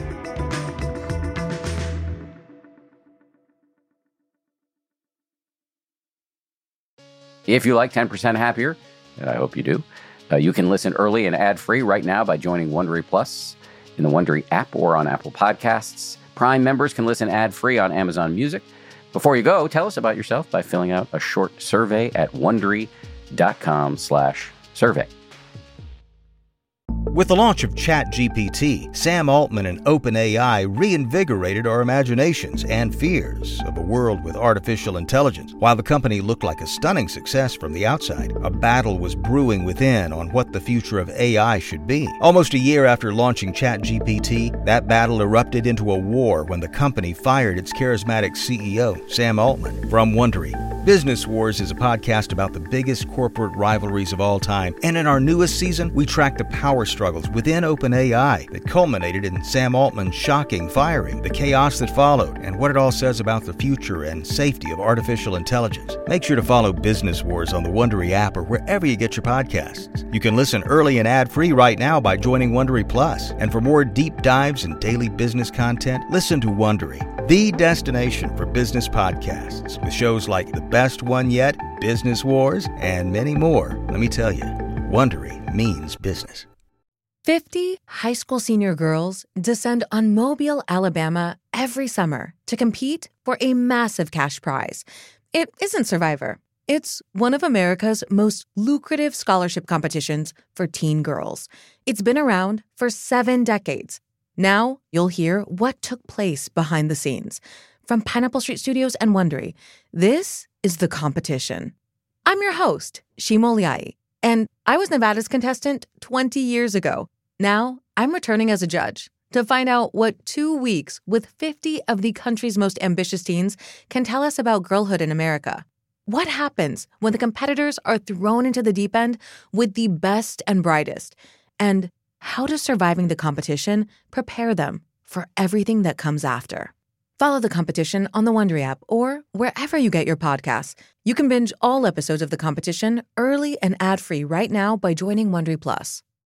If you like ten percent Happier, and I hope you do, Uh, you can listen early and ad-free right now by joining Wondery Plus in the Wondery app or on Apple Podcasts. Prime members can listen ad-free on Amazon Music. Before you go, tell us about yourself by filling out a short survey at Wondery.com slash survey.
With the launch of ChatGPT, Sam Altman and OpenAI reinvigorated our imaginations and fears of a world with artificial intelligence. While the company looked like a stunning success from the outside, a battle was brewing within on what the future of A I should be. Almost a year after launching ChatGPT, that battle erupted into a war when the company fired its charismatic C E O, Sam Altman. From Wondery, Business Wars is a podcast about the biggest corporate rivalries of all time, and in our newest season, we track the power struggles within OpenAI that culminated in Sam Altman's shocking firing, the chaos that followed, and what it all says about the future and safety of artificial intelligence. Make sure to follow Business Wars on the Wondery app or wherever you get your podcasts. You can listen early and ad-free right now by joining Wondery Plus. And for more deep dives and daily business content, listen to Wondery, the destination for business podcasts, with shows like The Best One Yet, Business Wars, and many more. Let me tell you, Wondery means business.
fifty high school senior girls descend on Mobile, Alabama every summer to compete for a massive cash prize. It isn't Survivor. It's one of America's most lucrative scholarship competitions for teen girls. It's been around for seven decades. Now you'll hear what took place behind the scenes. From Pineapple Street Studios and Wondery, this is The Competition. I'm your host, Shima Oliai, and I was Nevada's contestant twenty years ago. Now I'm returning as a judge to find out what two weeks with fifty of the country's most ambitious teens can tell us about girlhood in America. What happens when the competitors are thrown into the deep end with the best and brightest? And how does surviving the competition prepare them for everything that comes after? Follow The Competition on the Wondery app or wherever you get your podcasts. You can binge all episodes of The Competition early and ad-free right now by joining Wondery Plus.